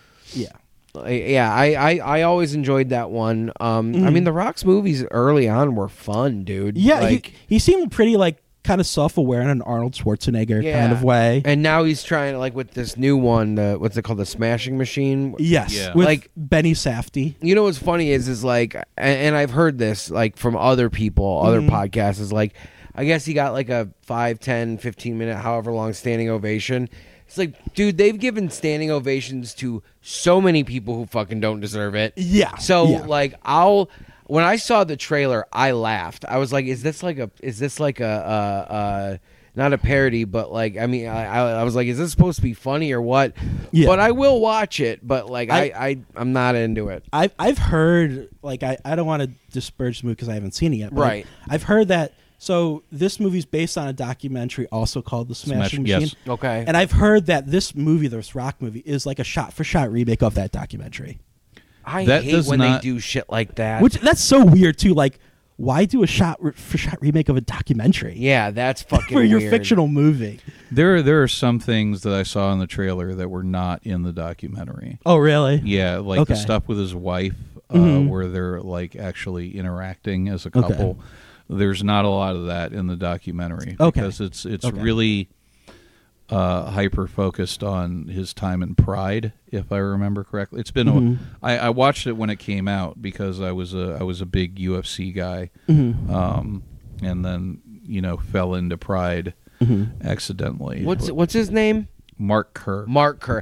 Yeah. I always enjoyed that one. I mean, the Rock's movies early on were fun, dude. Yeah, Like, he seemed pretty like kind of self-aware in an Arnold Schwarzenegger kind of way. And now he's trying to like with this new one. What's it called? The Smashing Machine. Yes, Yeah. with Like- Benny Safdie. You know what's funny is like, and I've heard this like from other people, other podcasts, is like, I guess he got like a 5, 10, 15 minute, however long standing ovation. It's like, dude, they've given standing ovations to so many people who fucking don't deserve it. Yeah. So yeah. like, when I saw the trailer, I laughed. I was like, is this like a not a parody, but like, I mean, I was like, is this supposed to be funny or what? Yeah. But I will watch it. But like, I'm not into it. I've heard, like, I don't want to disparage the movie because I haven't seen it yet. But Right. I've heard that. So this movie's based on a documentary also called The Smashing Machine. Yes. Okay. And I've heard that this movie, this Rock movie, is like a shot-for-shot remake of that documentary. I That hate does when not- they do shit like that. Which that's so weird too. Like, why do a shot-for-shot remake of a documentary yeah, that's fucking for your weird. fictional movie? There are some things that I saw in the trailer that were not in the documentary. Oh, really? Yeah, like the Okay. stuff with his wife, where they're like actually interacting as a couple. Okay. There's not a lot of that in the documentary Okay. because it's Okay. really hyper focused on his time in Pride, if I remember correctly. It's been I watched it when it came out because I was a big UFC guy, and then fell into Pride accidentally. What's his name? Mark Kerr? Mark Kerr.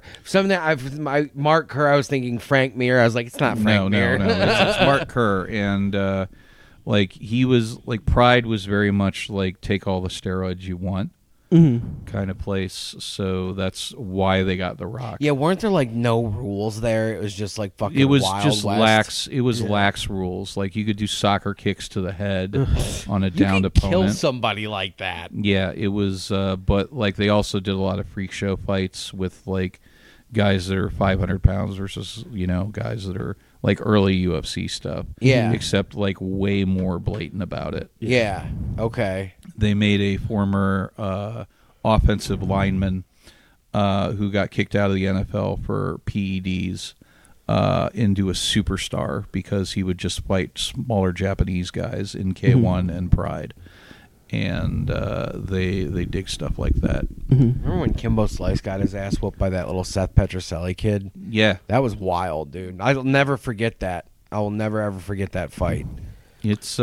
Mark Kerr. I was thinking Frank Mir. I was like, it's not Frank Mir. No. It's Mark Kerr, and like he was like Pride was very much like take all the steroids you want kind of place. So that's why they got The Rock. Yeah, weren't there like no rules there? It was just like fucking. It was Wild just West. lax. It was lax rules. Like you could do soccer kicks to the head on a You downed could kill opponent. somebody like that. Yeah, it was. But like they also did a lot of freak show fights with like guys that are 500 pounds versus guys that are like early UFC stuff. Yeah. Except like way more blatant about it. Yeah. Okay. They made a former offensive lineman who got kicked out of the NFL for PEDs into a superstar because he would just fight smaller Japanese guys in K1 and Pride. And they dig stuff like that. Remember when Kimbo Slice got his ass whooped by that little Seth Petroselli kid? Yeah, That was wild, dude. I'll never forget that. I will never ever forget that fight. it's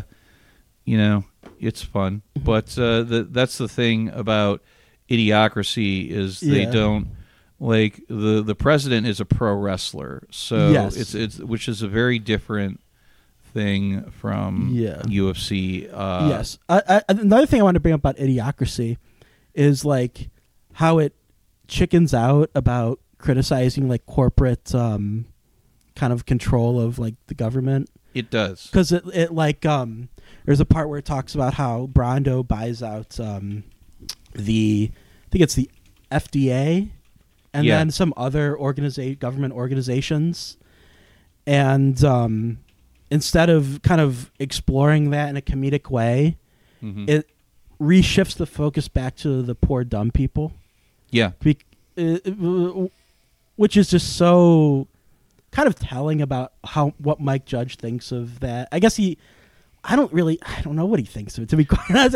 it's fun, but that's the thing about Idiocracy is they Yeah. don't like the president is a pro wrestler, so Yes. it's which is a very different thing from UFC. Yes. Another thing I want to bring up about Idiocracy is like how it chickens out about criticizing like corporate kind of control of like the government. It does. Because it like there's a part where it talks about how Brando buys out I think it's the FDA and Yeah. then some other government organizations, and instead of kind of exploring that in a comedic way, it reshifts the focus back to the poor dumb people. Yeah. Which is just so kind of telling about what Mike Judge thinks of that. I guess I don't know what he thinks of it, to be quite honest.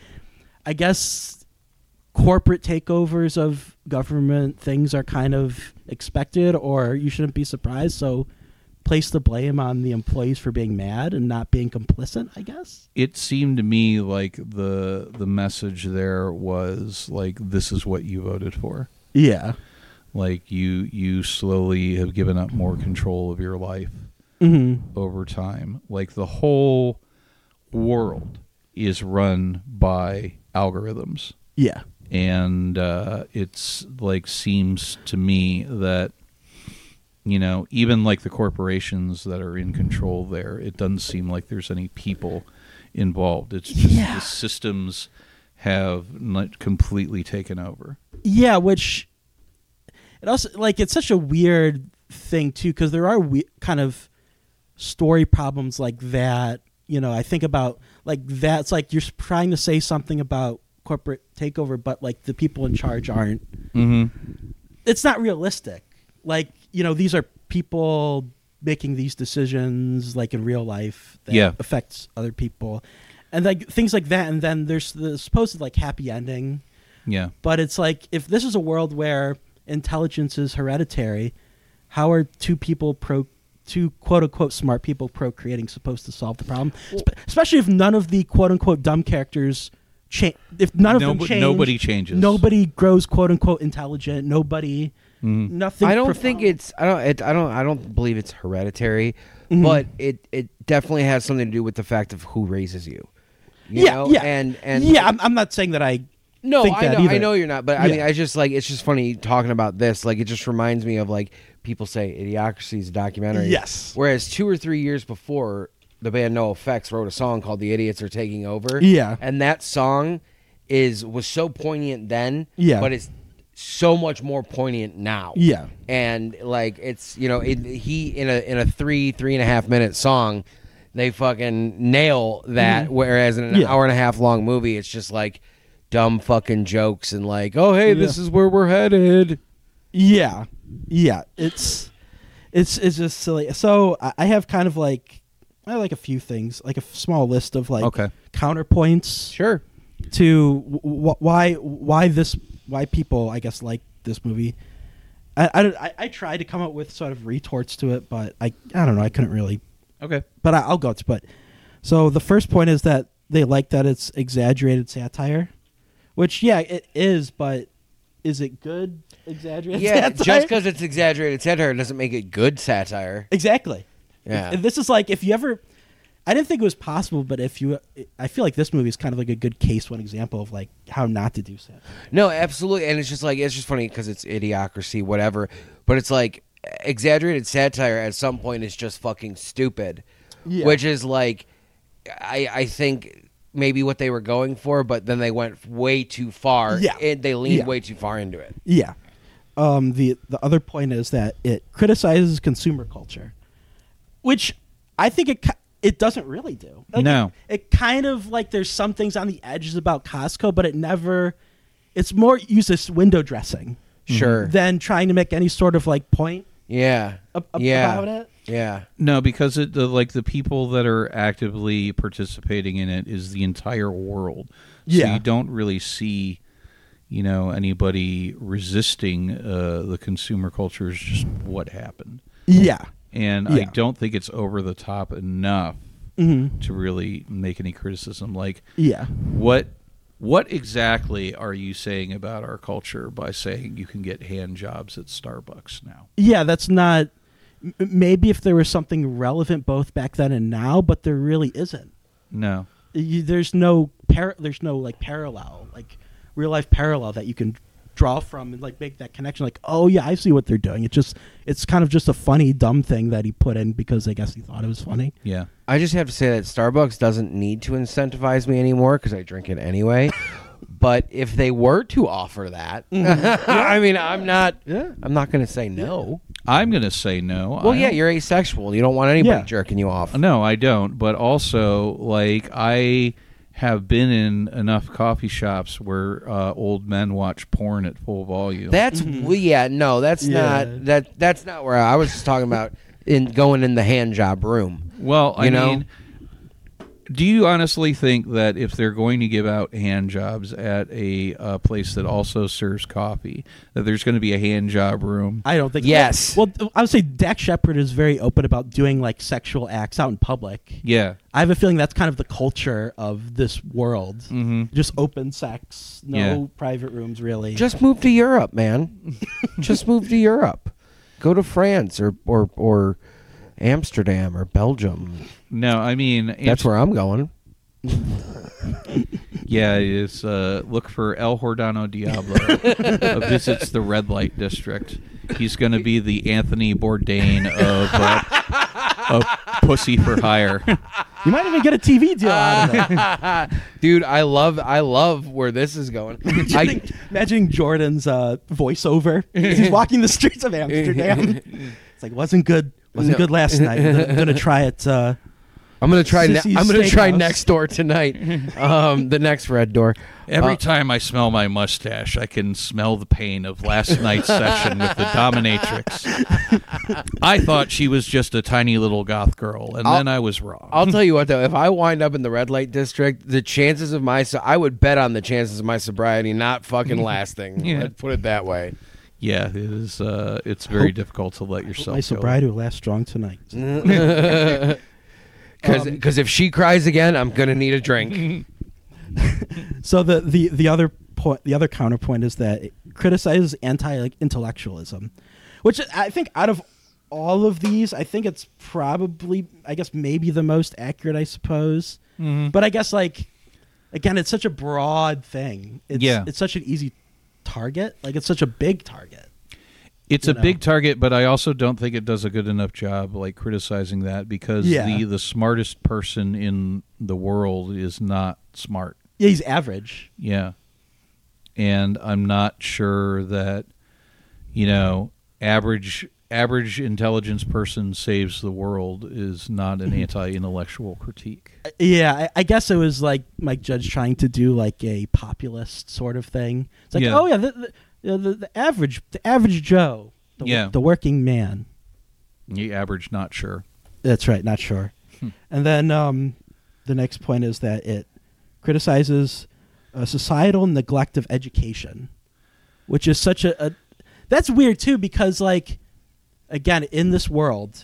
I guess corporate takeovers of government things are kind of expected, or you shouldn't be surprised. So place the blame on the employees for being mad and not being complicit, I guess. It seemed to me like the message there was like, this is what you voted for. Yeah. Like you slowly have given up more control of your life over time. Like the whole world is run by algorithms. Yeah. And it's like, seems to me that, you know, even like the corporations that are in control there, it doesn't seem like there's any people involved. It's just the systems have not completely taken over. Yeah, which it also, like, it's such a weird thing too, because there are kind of story problems like that. You know, I think about like that's like you're trying to say something about corporate takeover, but like the people in charge aren't. It's not realistic. Like, you know, these are people making these decisions like in real life that affects other people, and like things like that. And then there's the supposed like happy ending. Yeah. But it's like, if this is a world where intelligence is hereditary, how are two quote unquote smart people procreating supposed to solve the problem? Especially if none of the quote unquote dumb characters change. If none of them change, nobody changes. Nobody grows quote unquote intelligent. Nobody. Nothing. I don't think it's. I don't believe it's hereditary, but it definitely has something to do with the fact of who raises you. You know? And yeah, I'm not saying that I. No, think I that know, either. I know you're not, but I mean, I just like, it's just funny talking about this. Like, it just reminds me of like people say Idiocracy is a documentary. Yes. Whereas 2 or 3 years before, the band NoFX wrote a song called "The Idiots Are Taking Over." Yeah. And that song was so poignant then. Yeah. But it's so much more poignant now. Yeah. And like, it's, you know, he in a 3.5 minute song, they fucking nail that. Whereas in an hour and a half long movie, it's just like dumb fucking jokes and like, oh hey, this is where we're headed. Yeah. It's just silly. So I have kind of like a few things, like a small list of like counterpoints. Sure. To why people, I guess, like this movie. I tried to come up with sort of retorts to it, but I don't know. I couldn't really. Okay. But I'll go to it. So the first point is that they like that it's exaggerated satire, which it is, but is it good exaggerated satire? Just because it's exaggerated satire doesn't make it good satire. Exactly. Yeah. This is like, if you ever, I didn't think it was possible, but I feel like this movie is kind of like a good case, one example of like how not to do satire. No, absolutely. And it's just funny because it's Idiocracy, whatever. But it's like exaggerated satire at some point is just fucking stupid. Yeah. Which is like, I think maybe what they were going for, but then they went way too far. Yeah. They leaned way too far into it. Yeah. The other point is that it criticizes consumer culture, which I think it doesn't really do. Like, no. It kind of like, there's some things on the edges about Costco, but it's more used as window dressing. Sure. Than trying to make any sort of like point. About it. Yeah. No, because the people that are actively participating in it is the entire world. So you don't really see, you know, anybody resisting the consumer culture. Is just what happened. Yeah. And I don't think it's over the top enough to really make any criticism. Like, what exactly are you saying about our culture by saying you can get hand jobs at Starbucks now? Yeah, that's not. Maybe if there was something relevant both back then and now, but there really isn't. No. There's no like parallel, like real life parallel that you can draw from and like make that connection. Like, oh yeah, I see what they're doing. It's kind of just a funny, dumb thing that he put in because I guess he thought it was funny. Yeah. I just have to say that Starbucks doesn't need to incentivize me anymore because I drink it anyway. But if they were to offer that, I mean, I'm not going to say no. I'm going to say no. Well, yeah, you're asexual. You don't want anybody jerking you off. No, I don't. But also, like, I have been in enough coffee shops where old men watch porn at full volume. That's that's not where I was just talking about going in the hand job room. Well, I mean, do you honestly think that if they're going to give out hand jobs at a place that also serves coffee, that there's going to be a hand job room? I don't think. Yes. Well, I would say Dax Shepard is very open about doing like sexual acts out in public. Yeah. I have a feeling that's kind of the culture of this world. Mm-hmm. Just open sex, no private rooms, really. Just move to Europe, man. Just move to Europe. Go to France or Amsterdam or Belgium. No, I mean... That's where I'm going. Yeah, it's look for El Jordano Diablo. Visits the red light district. He's going to be the Anthony Bourdain of Pussy for Hire. You might even get a TV deal out of it. Dude, I love where this is going. Imagining Jordan's voiceover. He's walking the streets of Amsterdam. It's like, wasn't good last night. I'm going to try it. I'm gonna try. Sissy's I'm gonna try Steakhouse. next door tonight. The next Red Door. Every time I smell my mustache, I can smell the pain of last night's session with the dominatrix. I thought she was just a tiny little goth girl, and then I was wrong. I'll tell you what, though, if I wind up in the red light district, the chances of I would bet on the chances of my sobriety not fucking lasting. Yeah. Let's put it that way. Yeah, it is. It's very difficult to let yourself My go. sobriety will last strong tonight. Because if she cries again, I'm gonna need a drink. So the other point, the other counterpoint is that it criticizes anti-intellectualism, which I think out of all of these, I think it's probably, I guess, maybe the most accurate, I suppose. Mm-hmm. But I guess, like, again, it's such a broad thing. It's such an easy target. Like, it's such a big target. It's a big target, but I also don't think it does a good enough job, like, criticizing that because the smartest person in the world is not smart. Yeah, he's average. Yeah. And I'm not sure that, average intelligence person saves the world is not an anti-intellectual critique. Yeah, I guess it was like Mike Judge trying to do like a populist sort of thing. It's like, the average Joe, the working man. The average, not sure. That's right, not sure. And then the next point is that it criticizes societal neglect of education, which is such a that's weird too because, like, again, in this world,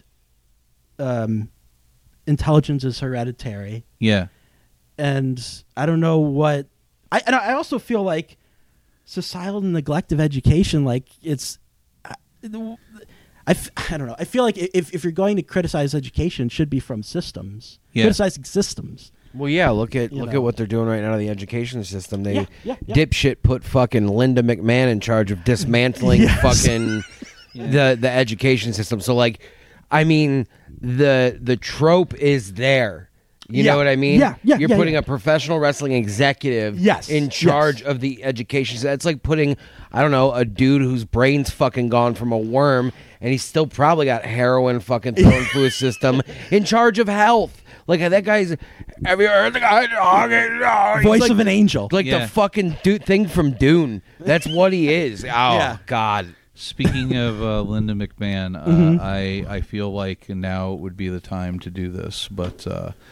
intelligence is hereditary. Yeah, and I don't know what I also feel like societal neglect of education, like, it's I don't know. I feel like if you're going to criticize education, it should be from systems. Criticizing systems. Well, yeah. Look at what they're doing right now to the education system. They dipshit put fucking Linda McMahon in charge of dismantling fucking the education system. So, like, I mean, the trope is there. You know what I mean? You're putting a professional wrestling executive in charge of the education. So that's like putting, I don't know, a dude whose brain's fucking gone from a worm and he's still probably got heroin fucking thrown through his system in charge of health. Like, that guy's, have you heard the guy talking? Voice of an angel. Like the fucking thing from Dune. That's what he is. Oh, God. Speaking of Linda McMahon, I feel like now would be the time to do this, but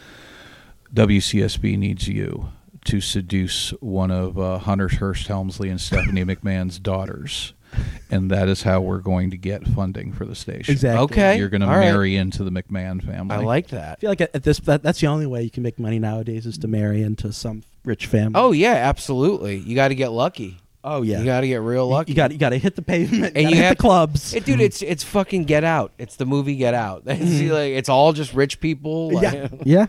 WCSB needs you to seduce one of Hunter Hearst Helmsley and Stephanie McMahon's daughters, and that is how we're going to get funding for the station. Exactly. Okay. You're going to marry into the McMahon family. I like that. I feel like that's the only way you can make money nowadays is to marry into some rich family. Oh, yeah, absolutely. You got to get lucky. Oh, yeah. You got to get real lucky. You got to hit the pavement. And you hit the clubs. Dude, it's fucking Get Out. It's the movie Get Out. It's all just rich people. Yeah.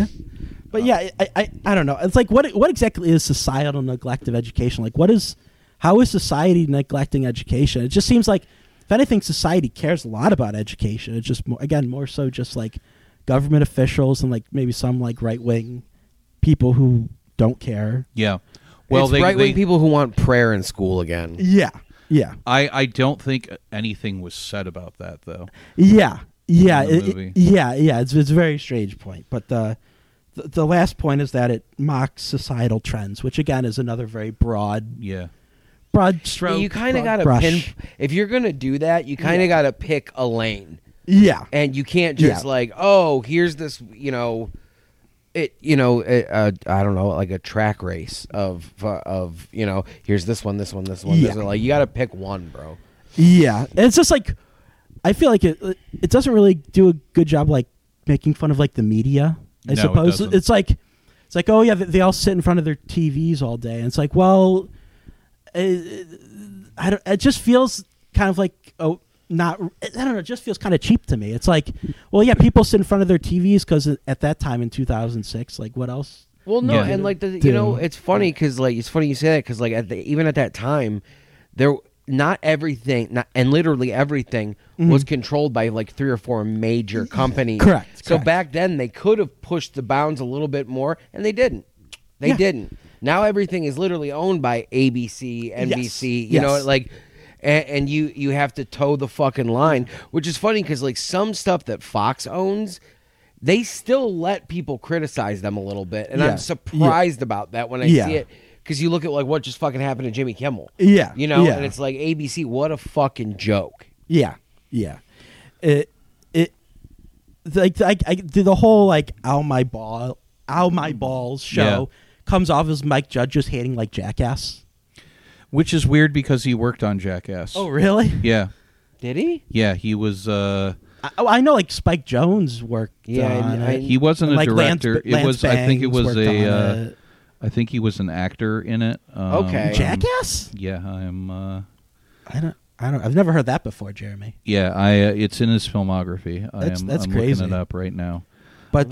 But yeah, I don't know. It's like what exactly is societal neglect of education? Like, what is how is society neglecting education? It just seems like, if anything, society cares a lot about education. It's just more so just like government officials and like maybe some like right wing people who don't care. Yeah. Well, it's right-wing people who want prayer in school again. Yeah. Yeah. I don't think anything was said about that though. Yeah. Yeah. In the movie. Yeah. It's a very strange point, but the last point is that it mocks societal trends, which again is another very broad stroke. You kind of broad got to brush. if you're going to do that, you kind of got to pick a lane. Yeah. And you can't just like, oh, here's this, I don't know, like a track race of here's this one. This one. Like, you got to pick one, bro. Yeah. And it's just like, I feel like it doesn't really do a good job like making fun of like the media, I suppose. It's like, oh yeah, they all sit in front of their TVs all day. And it's like, well, it just feels kind of like, it just feels kind of cheap to me. It's like, well, yeah, people sit in front of their TVs because at that time in 2006, like, what else? Well, no, and like it's funny because like it's funny you say that because like even at that time, not everything, and literally everything was controlled by like 3 or 4 major companies. Correct. So back then they could have pushed the bounds a little bit more, and they didn't. They didn't. Now everything is literally owned by ABC, NBC. You know, like. And you have to toe the fucking line, which is funny because like some stuff that Fox owns, they still let people criticize them a little bit, and I'm surprised about that when I see it because you look at like what just fucking happened to Jimmy Kimmel, and it's like ABC, what a fucking joke. Yeah. It like the whole like ow my balls show comes off as Mike Judge just hating like Jackass. Which is weird because he worked on Jackass. Oh, really? Yeah. Did he? Yeah, he was. I know, like Spike Jones worked. On it. He wasn't a director. Lance I think it was Bangs I think he was an actor in it. Okay. Jackass? Yeah, I'm. I don't. I've never heard that before, Jeremy. Yeah, it's in his filmography. That's I'm crazy. looking it up right now. But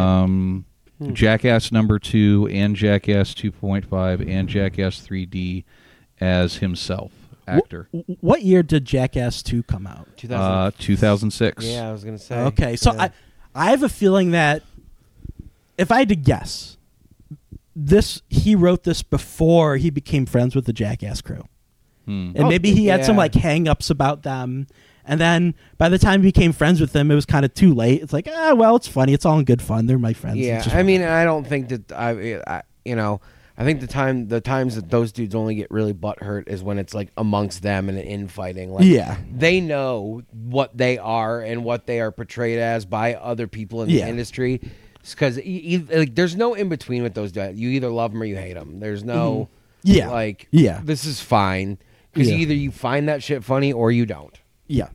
Jackass #2 and Jackass 2.5 and Jackass 3D as himself, actor. What year did Jackass 2 come out? 2006. Yeah, I was gonna say. Okay, so I have a feeling that if I had to guess, he wrote this before he became friends with the Jackass crew, and maybe he had some like hang-ups about them. And then by the time he became friends with them, it was kind of too late. It's like, well, it's funny. It's all in good fun. They're my friends. Yeah, I mean, I don't think that I think the times that those dudes only get really butthurt is when it's like amongst them and infighting. Like, they know what they are and what they are portrayed as by other people in the industry. Because like, there's no in between with those guys. You either love them or you hate them. There's no this is fine because either you find that shit funny or you don't. Yeah.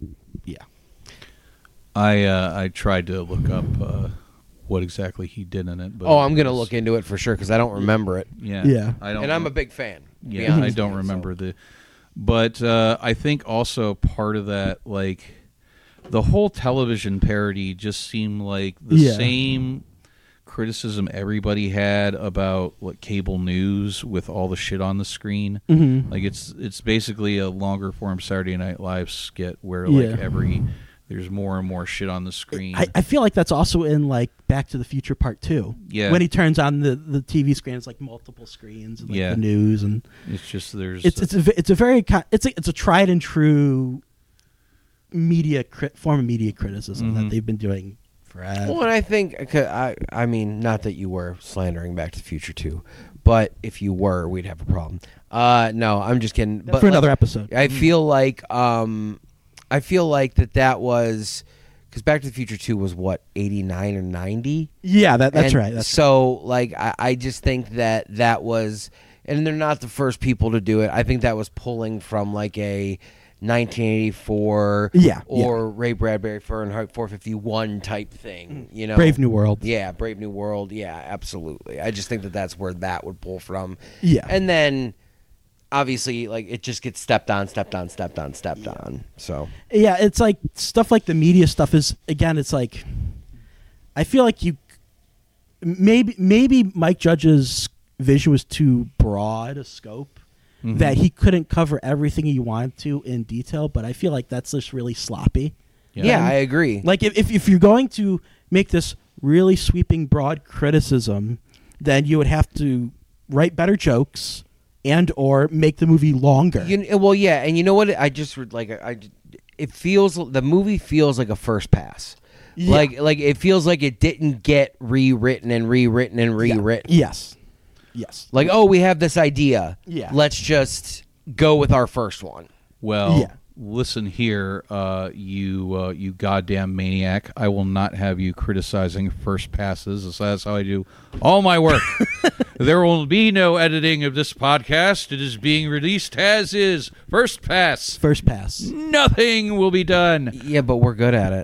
I tried to look up what exactly he did in it. But I'm gonna look into it for sure because I don't remember it. Yeah. I don't. And I'm a big fan. Yeah, I don't remember but I think also part of that, like the whole television parody, just seemed like the same criticism everybody had about cable news with all the shit on the screen. Like it's basically a longer form Saturday Night Live skit where there's more and more shit on the screen. I feel like that's also in like Back to the Future Part 2. Yeah. When he turns on the TV screen, it's like multiple screens and like the news, and it's just it's a tried and true form of media criticism that they've been doing forever. Well, and I think I mean, not that you were slandering Back to the Future 2, but if you were, we'd have a problem. No, I'm just kidding. But for another episode. I feel like that was because Back to the Future 2 was what, 89 or 90? Yeah, that's right. Like I just think that was, and they're not the first people to do it. I think that was pulling from like a 1984 or Ray Bradbury Fahrenheit 451 type thing, Brave New World. Yeah, Brave New World. Yeah, absolutely. I just think that's where that would pull from. Yeah. And then obviously, like, it just gets stepped on. So yeah, it's like stuff like the media stuff is, again, it's like, I feel like maybe Mike Judge's vision was too broad a scope, that he couldn't cover everything he wanted to in detail, but I feel like that's just really sloppy. Yeah, I agree. Like if you're going to make this really sweeping, broad criticism, then you would have to write better jokes and or make the movie longer. Well, yeah, and you know what? It feels the movie feels like a first pass. Yeah. Like it feels like it didn't get rewritten. Yes. Like, oh, we have this idea. Yeah. Let's just go with our first one. Well, Yeah. listen here, you goddamn maniac. I will not have you criticizing first passes. That's how I do all my work. There will be no editing of this podcast. It is being released as is. First pass. First pass. Nothing will be done. Yeah, but we're good at it.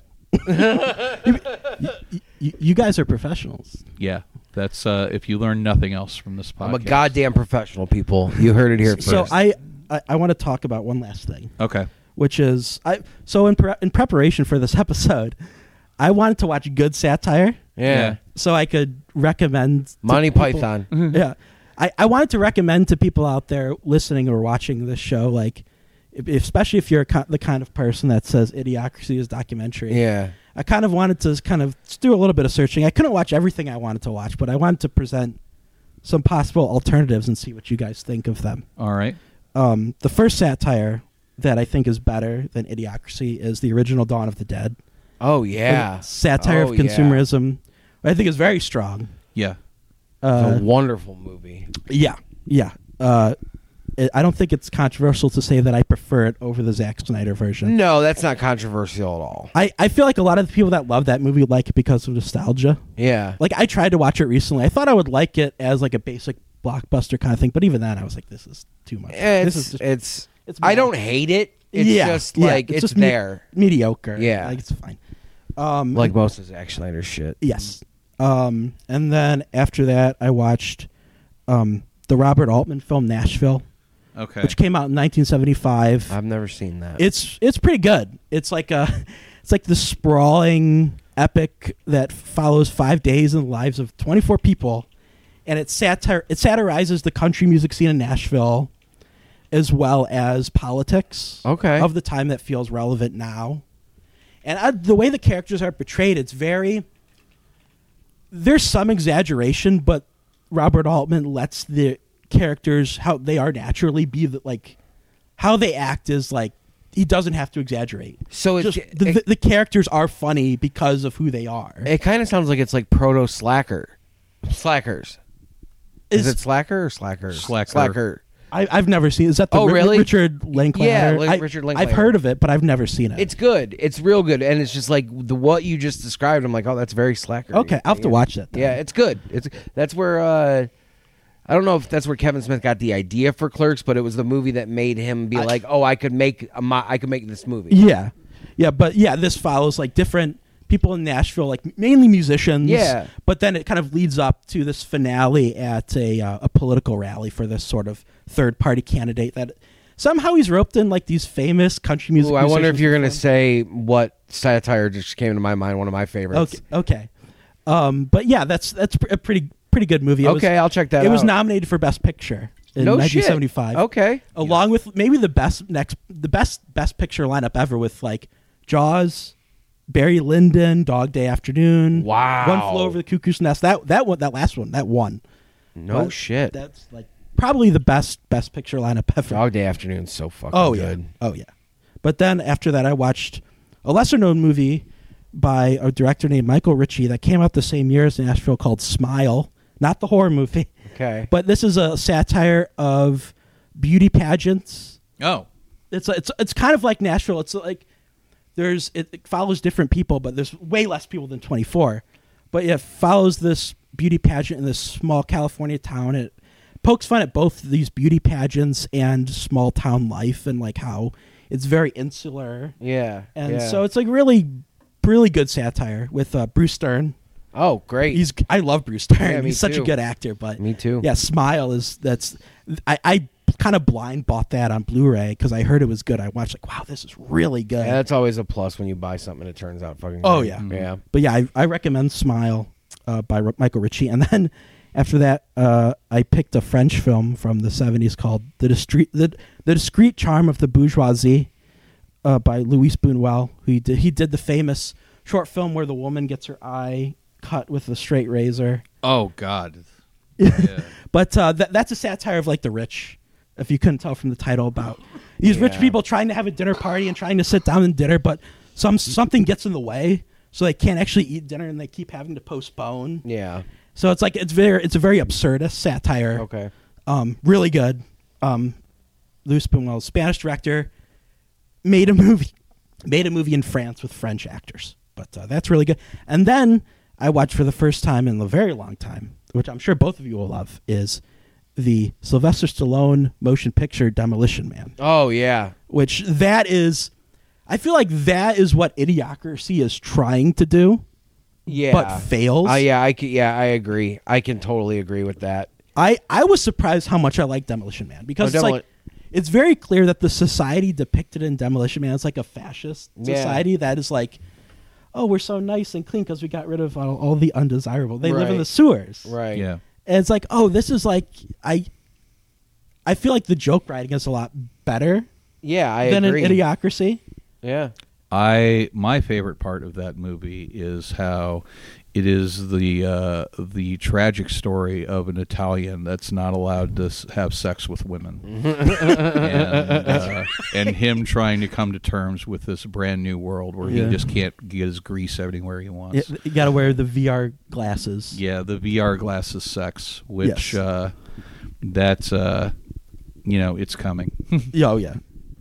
You guys are professionals. Yeah, that's if you learn nothing else from this podcast. I'm a goddamn professional, people. You heard it here first. So I want to talk about one last thing, Okay. which is in preparation for this episode, I wanted to watch good satire yeah. so I could recommend to Monty people- Python. Yeah, I wanted to recommend to people out there listening or watching this show, like especially if you're the kind of person that says Idiocracy is documentary. Yeah. I kind of wanted to kind of do a little bit of searching. I couldn't watch everything I wanted to watch, but I wanted to present some possible alternatives and see what you guys think of them. All right. The first satire that I think is better than Idiocracy is the original Dawn of the Dead. Oh, yeah. Satire of Oh, yeah. consumerism. I think is very strong. Yeah. It's a wonderful movie. Yeah. I don't think it's controversial to say that I prefer it over the Zack Snyder version. No, that's not controversial at all. I feel like a lot of the people that love that movie like it because of nostalgia. Yeah. Like, I tried to watch it recently. I thought I would like it as like a basic blockbuster kind of thing, but even then I was like, this is too much. It's I don't hate it. It's just yeah, like it's just there. Mediocre. Yeah. Like, it's fine. Like most of Zack Snyder's shit. Yes. And then after that, I watched the Robert Altman film Nashville, Okay. which came out in 1975. I've never seen that. It's pretty good. It's like the sprawling epic that follows 5 days in the lives of 24 people, and it satirizes the country music scene in Nashville, as well as politics Okay. of the time that feels relevant now. And the way the characters are portrayed, there's some exaggeration, but Robert Altman lets the characters how they are naturally be how they act is like he doesn't have to exaggerate. So Just the characters are funny because of who they are. it kind of sounds like it's like proto Slackers. Is it Slacker or Slacker? Slacker. I've never seen. Is that the Oh, really? Richard Linklater? Yeah, Richard Linklater. I've heard of it, but I've never seen it. It's good. It's real good, and it's just like what you just described. I'm like, oh, that's very Slacker. okay. I'll have to watch that then. Yeah, it's good. That's where I don't know if that's where Kevin Smith got the idea for Clerks, but it was the movie that made him be like, oh, I could make this movie. Yeah, but this follows like different people in Nashville, like mainly musicians. Yeah. But then it kind of leads up to this finale at a political rally for this sort of third party candidate that somehow he's roped in like these famous country music. Ooh, I wonder if musicians you're to going to film. say what satire just came to my mind. One of my favorites. Okay. But yeah, that's a pretty good movie. It was- I'll check that out. It was nominated for Best Picture in No shit. 1975. Okay. Along with maybe the best picture lineup ever with like Jaws, Barry Lyndon, Dog Day Afternoon. Wow. One Flew Over the Cuckoo's Nest. That last one, that won. No But shit. That's like probably the best picture lineup ever. Dog Day Afternoon's so fucking Oh good. yeah. Oh yeah. But then after that, I watched a lesser known movie by a director named Michael Ritchie that came out the same year as Nashville called Smile. Not the horror movie. Okay. But this is a satire of beauty pageants. Oh. It's kind of like Nashville. It's like it follows different people, but there's way less people than 24. But yeah, it follows this beauty pageant in this small California town. It pokes fun at both these beauty pageants and small town life and like how it's very insular. Yeah. And yeah. so it's like really good satire with Bruce Stern. Oh, great. I love Bruce Stern. Yeah, me He's such too. a good actor. But Me too. Yeah, Smile I kind of blind bought that on Blu-ray because I heard it was good. I watched like, wow, this is really good. Yeah, that's always a plus when you buy something and it turns out fucking Oh, great. yeah. Yeah. But yeah, I recommend Smile by Michael Ritchie. And then After that, I picked a French film from the 70s called The Discreet Charm of the Bourgeoisie by Louis Buñuel. He did the famous short film where the woman gets her eye cut with a straight razor. Oh, God. Yeah. But that's a satire of like the rich, if you couldn't tell from the title, about these rich people trying to have a dinner party and trying to sit down and dinner, but something gets in the way, so they can't actually eat dinner and they keep having to postpone. Yeah. So it's like it's a very absurdist satire. Okay. Really good. Louis Buñuel, Spanish director, made a movie in France with French actors. But that's really good. And then I watched for the first time in a very long time, which I'm sure both of you will love, is the Sylvester Stallone motion picture Demolition Man. Oh yeah. Which I feel like that is what Idiocracy is trying to do. Yeah. But fails. I agree. I can totally agree with that. I was surprised how much I like Demolition Man, because it's very clear that the society depicted in Demolition Man is like a fascist society that is like, oh, we're so nice and clean because we got rid of all the undesirable. They live in the sewers. Right. Yeah. And it's like, oh, this is like, I feel like the joke writing is a lot better than agree. in Idiocracy. Yeah. My favorite part of that movie is how it is the tragic story of an Italian that's not allowed to have sex with women, and him trying to come to terms with this brand new world where he just can't get his grease anywhere he wants. You got to wear the VR glasses. Yeah, the VR glasses sex, which that's it's coming. Oh yeah,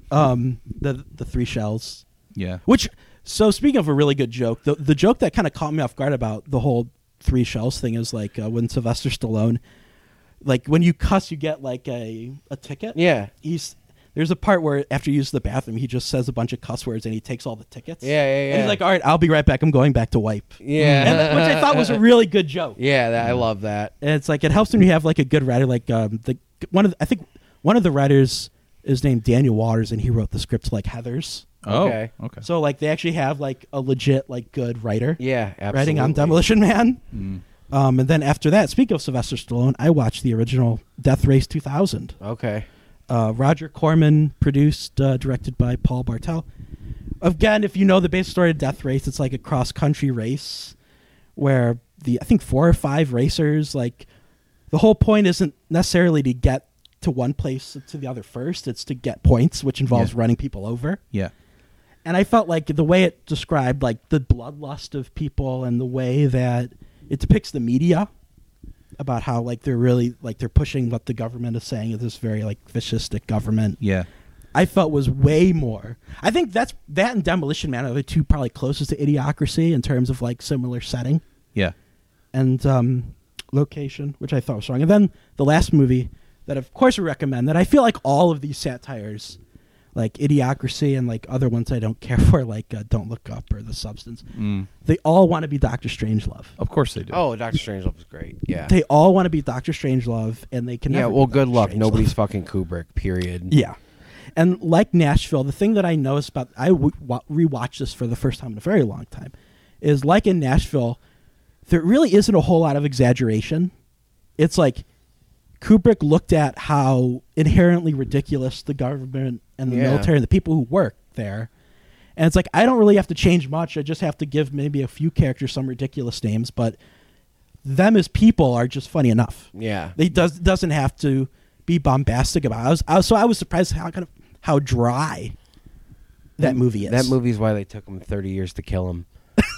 the three shells. Yeah. So speaking of a really good joke, the joke that kind of caught me off guard about the whole three shells thing is like when Sylvester Stallone, like when you cuss, you get like a ticket. Yeah. There's a part where after you use the bathroom, he just says a bunch of cuss words and he takes all the tickets. Yeah. And he's like, all right, I'll be right back. I'm going back to wipe. Yeah. Which I thought was a really good joke. Yeah, I love that. And it's like, it helps when you have like a good writer, like one of the writers is named Daniel Waters, and he wrote the script to like Heathers. Okay. Okay. So like they actually have like a legit like good writer. Yeah, absolutely. Writing on Demolition Man. And then after that, speaking of Sylvester Stallone, I watched the original Death Race 2000. Okay. Roger Corman produced, directed by Paul Bartel. Again, if you know the basic story of Death Race, it's like a cross-country race where I think 4 or 5 racers, like the whole point isn't necessarily to get to one place to the other first. It's to get points, which involves running people over. Yeah. And I felt like the way it described like the bloodlust of people and the way that it depicts the media about how like they're really like they're pushing what the government is saying is this very like fascistic government. Yeah. I felt was way more. I think that and Demolition Man are the two probably closest to Idiocracy in terms of like similar setting. Yeah. And location, which I thought was strong. And then the last movie that of course we recommend, that I feel like all of these satires, like Idiocracy and like other ones I don't care for, like Don't Look Up or The Substance, they all want to be Dr. Strangelove. Of course they do. Oh, Dr. Strangelove is great. Yeah. They all want to be Dr. Strangelove, and they can never well, be good Dr. luck. Strangelove. Nobody's fucking Kubrick, period. Yeah. And like Nashville, the thing that I noticed about, I rewatched this for the first time in a very long time, is like in Nashville, there really isn't a whole lot of exaggeration. It's like Kubrick looked at how inherently ridiculous the government and the military and the people who work there. And it's like, I don't really have to change much. I just have to give maybe a few characters some ridiculous names, but them as people are just funny enough. Yeah. It doesn't have to be bombastic about it. I was surprised how dry that movie is. That movie's why they took him 30 years to kill him.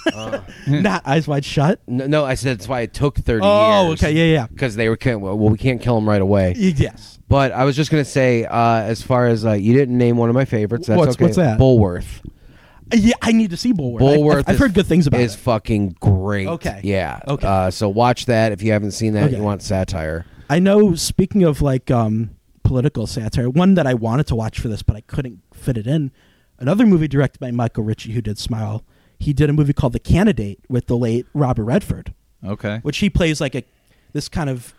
Not Eyes Wide Shut. No, I said that's why it took 30 years. Oh, okay, yeah. Because they were we can't kill him right away. Yes. But I was just gonna say, as far as you didn't name one of my favorites. That's okay. What's that? Bulworth. Yeah, I need to see Bulworth. Bulworth. I've heard good things about it. Is fucking great. Okay. Yeah. Okay. So watch that if you haven't seen that. Okay. You want satire. I know. Speaking of like political satire, one that I wanted to watch for this, but I couldn't fit it in. Another movie directed by Michael Ritchie, who did Smile. He did a movie called The Candidate with the late Robert Redford. Okay. Which he plays like this kind of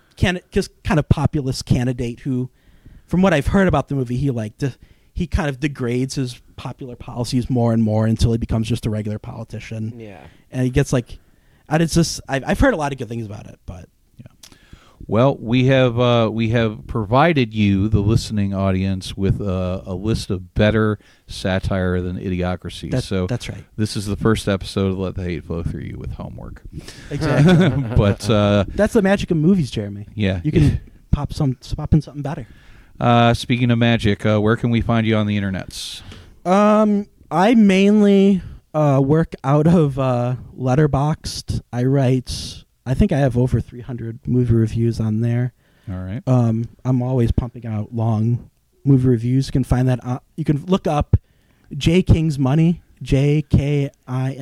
populist candidate who, from what I've heard about the movie, he kind of degrades his popular policies more and more until he becomes just a regular politician. Yeah. And he gets like, and it's just I've heard a lot of good things about it, but Well, we have provided you, the listening audience, with a list of better satire than Idiocracy. That's right. This is the first episode of Let the Hate Flow Through You with homework. Exactly. But that's the magic of movies, Jeremy. Yeah. You can pop in something better. Speaking of magic, where can we find you on the internets? I mainly work out of Letterboxd. I think I have over 300 movie reviews on there. All right. I'm always pumping out long movie reviews. You can find that. You can look up J King's Money, JKINGSMONEY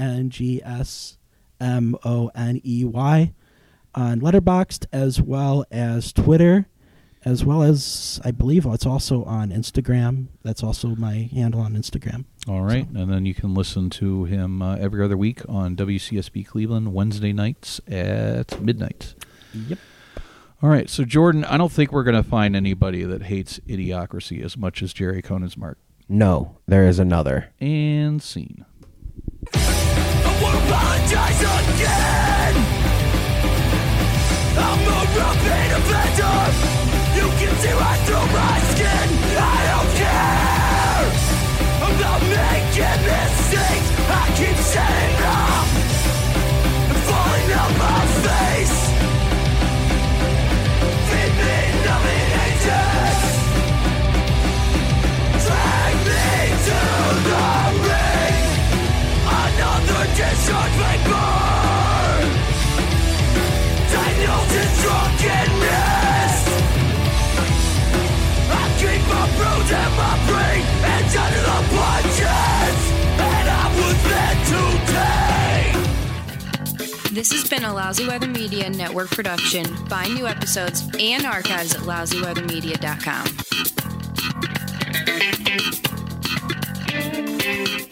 on Letterboxd, as well as Twitter, as well as I believe it's also on Instagram. That's also my handle on Instagram. All right, and then you can listen to him every other week on WCSB Cleveland, Wednesday nights at midnight. Yep. All right, so Jordan, I don't think we're going to find anybody that hates Idiocracy as much as Jerry Conan's Mark. No, there is another. And scene. I won't apologize again. I'm a repeat offender. You can see right through my skin. I don't care about making mistakes. I keep setting up and falling on my face. Feed me numbing agents. Drag me to the ring. Another discharge paper. Diagnosis drunkenness. I keep my bruise and my brain and under the punches. And I was meant to take. This has been a Lousy Weather Media Network production. Find new episodes and archives at lousyweathermedia.com.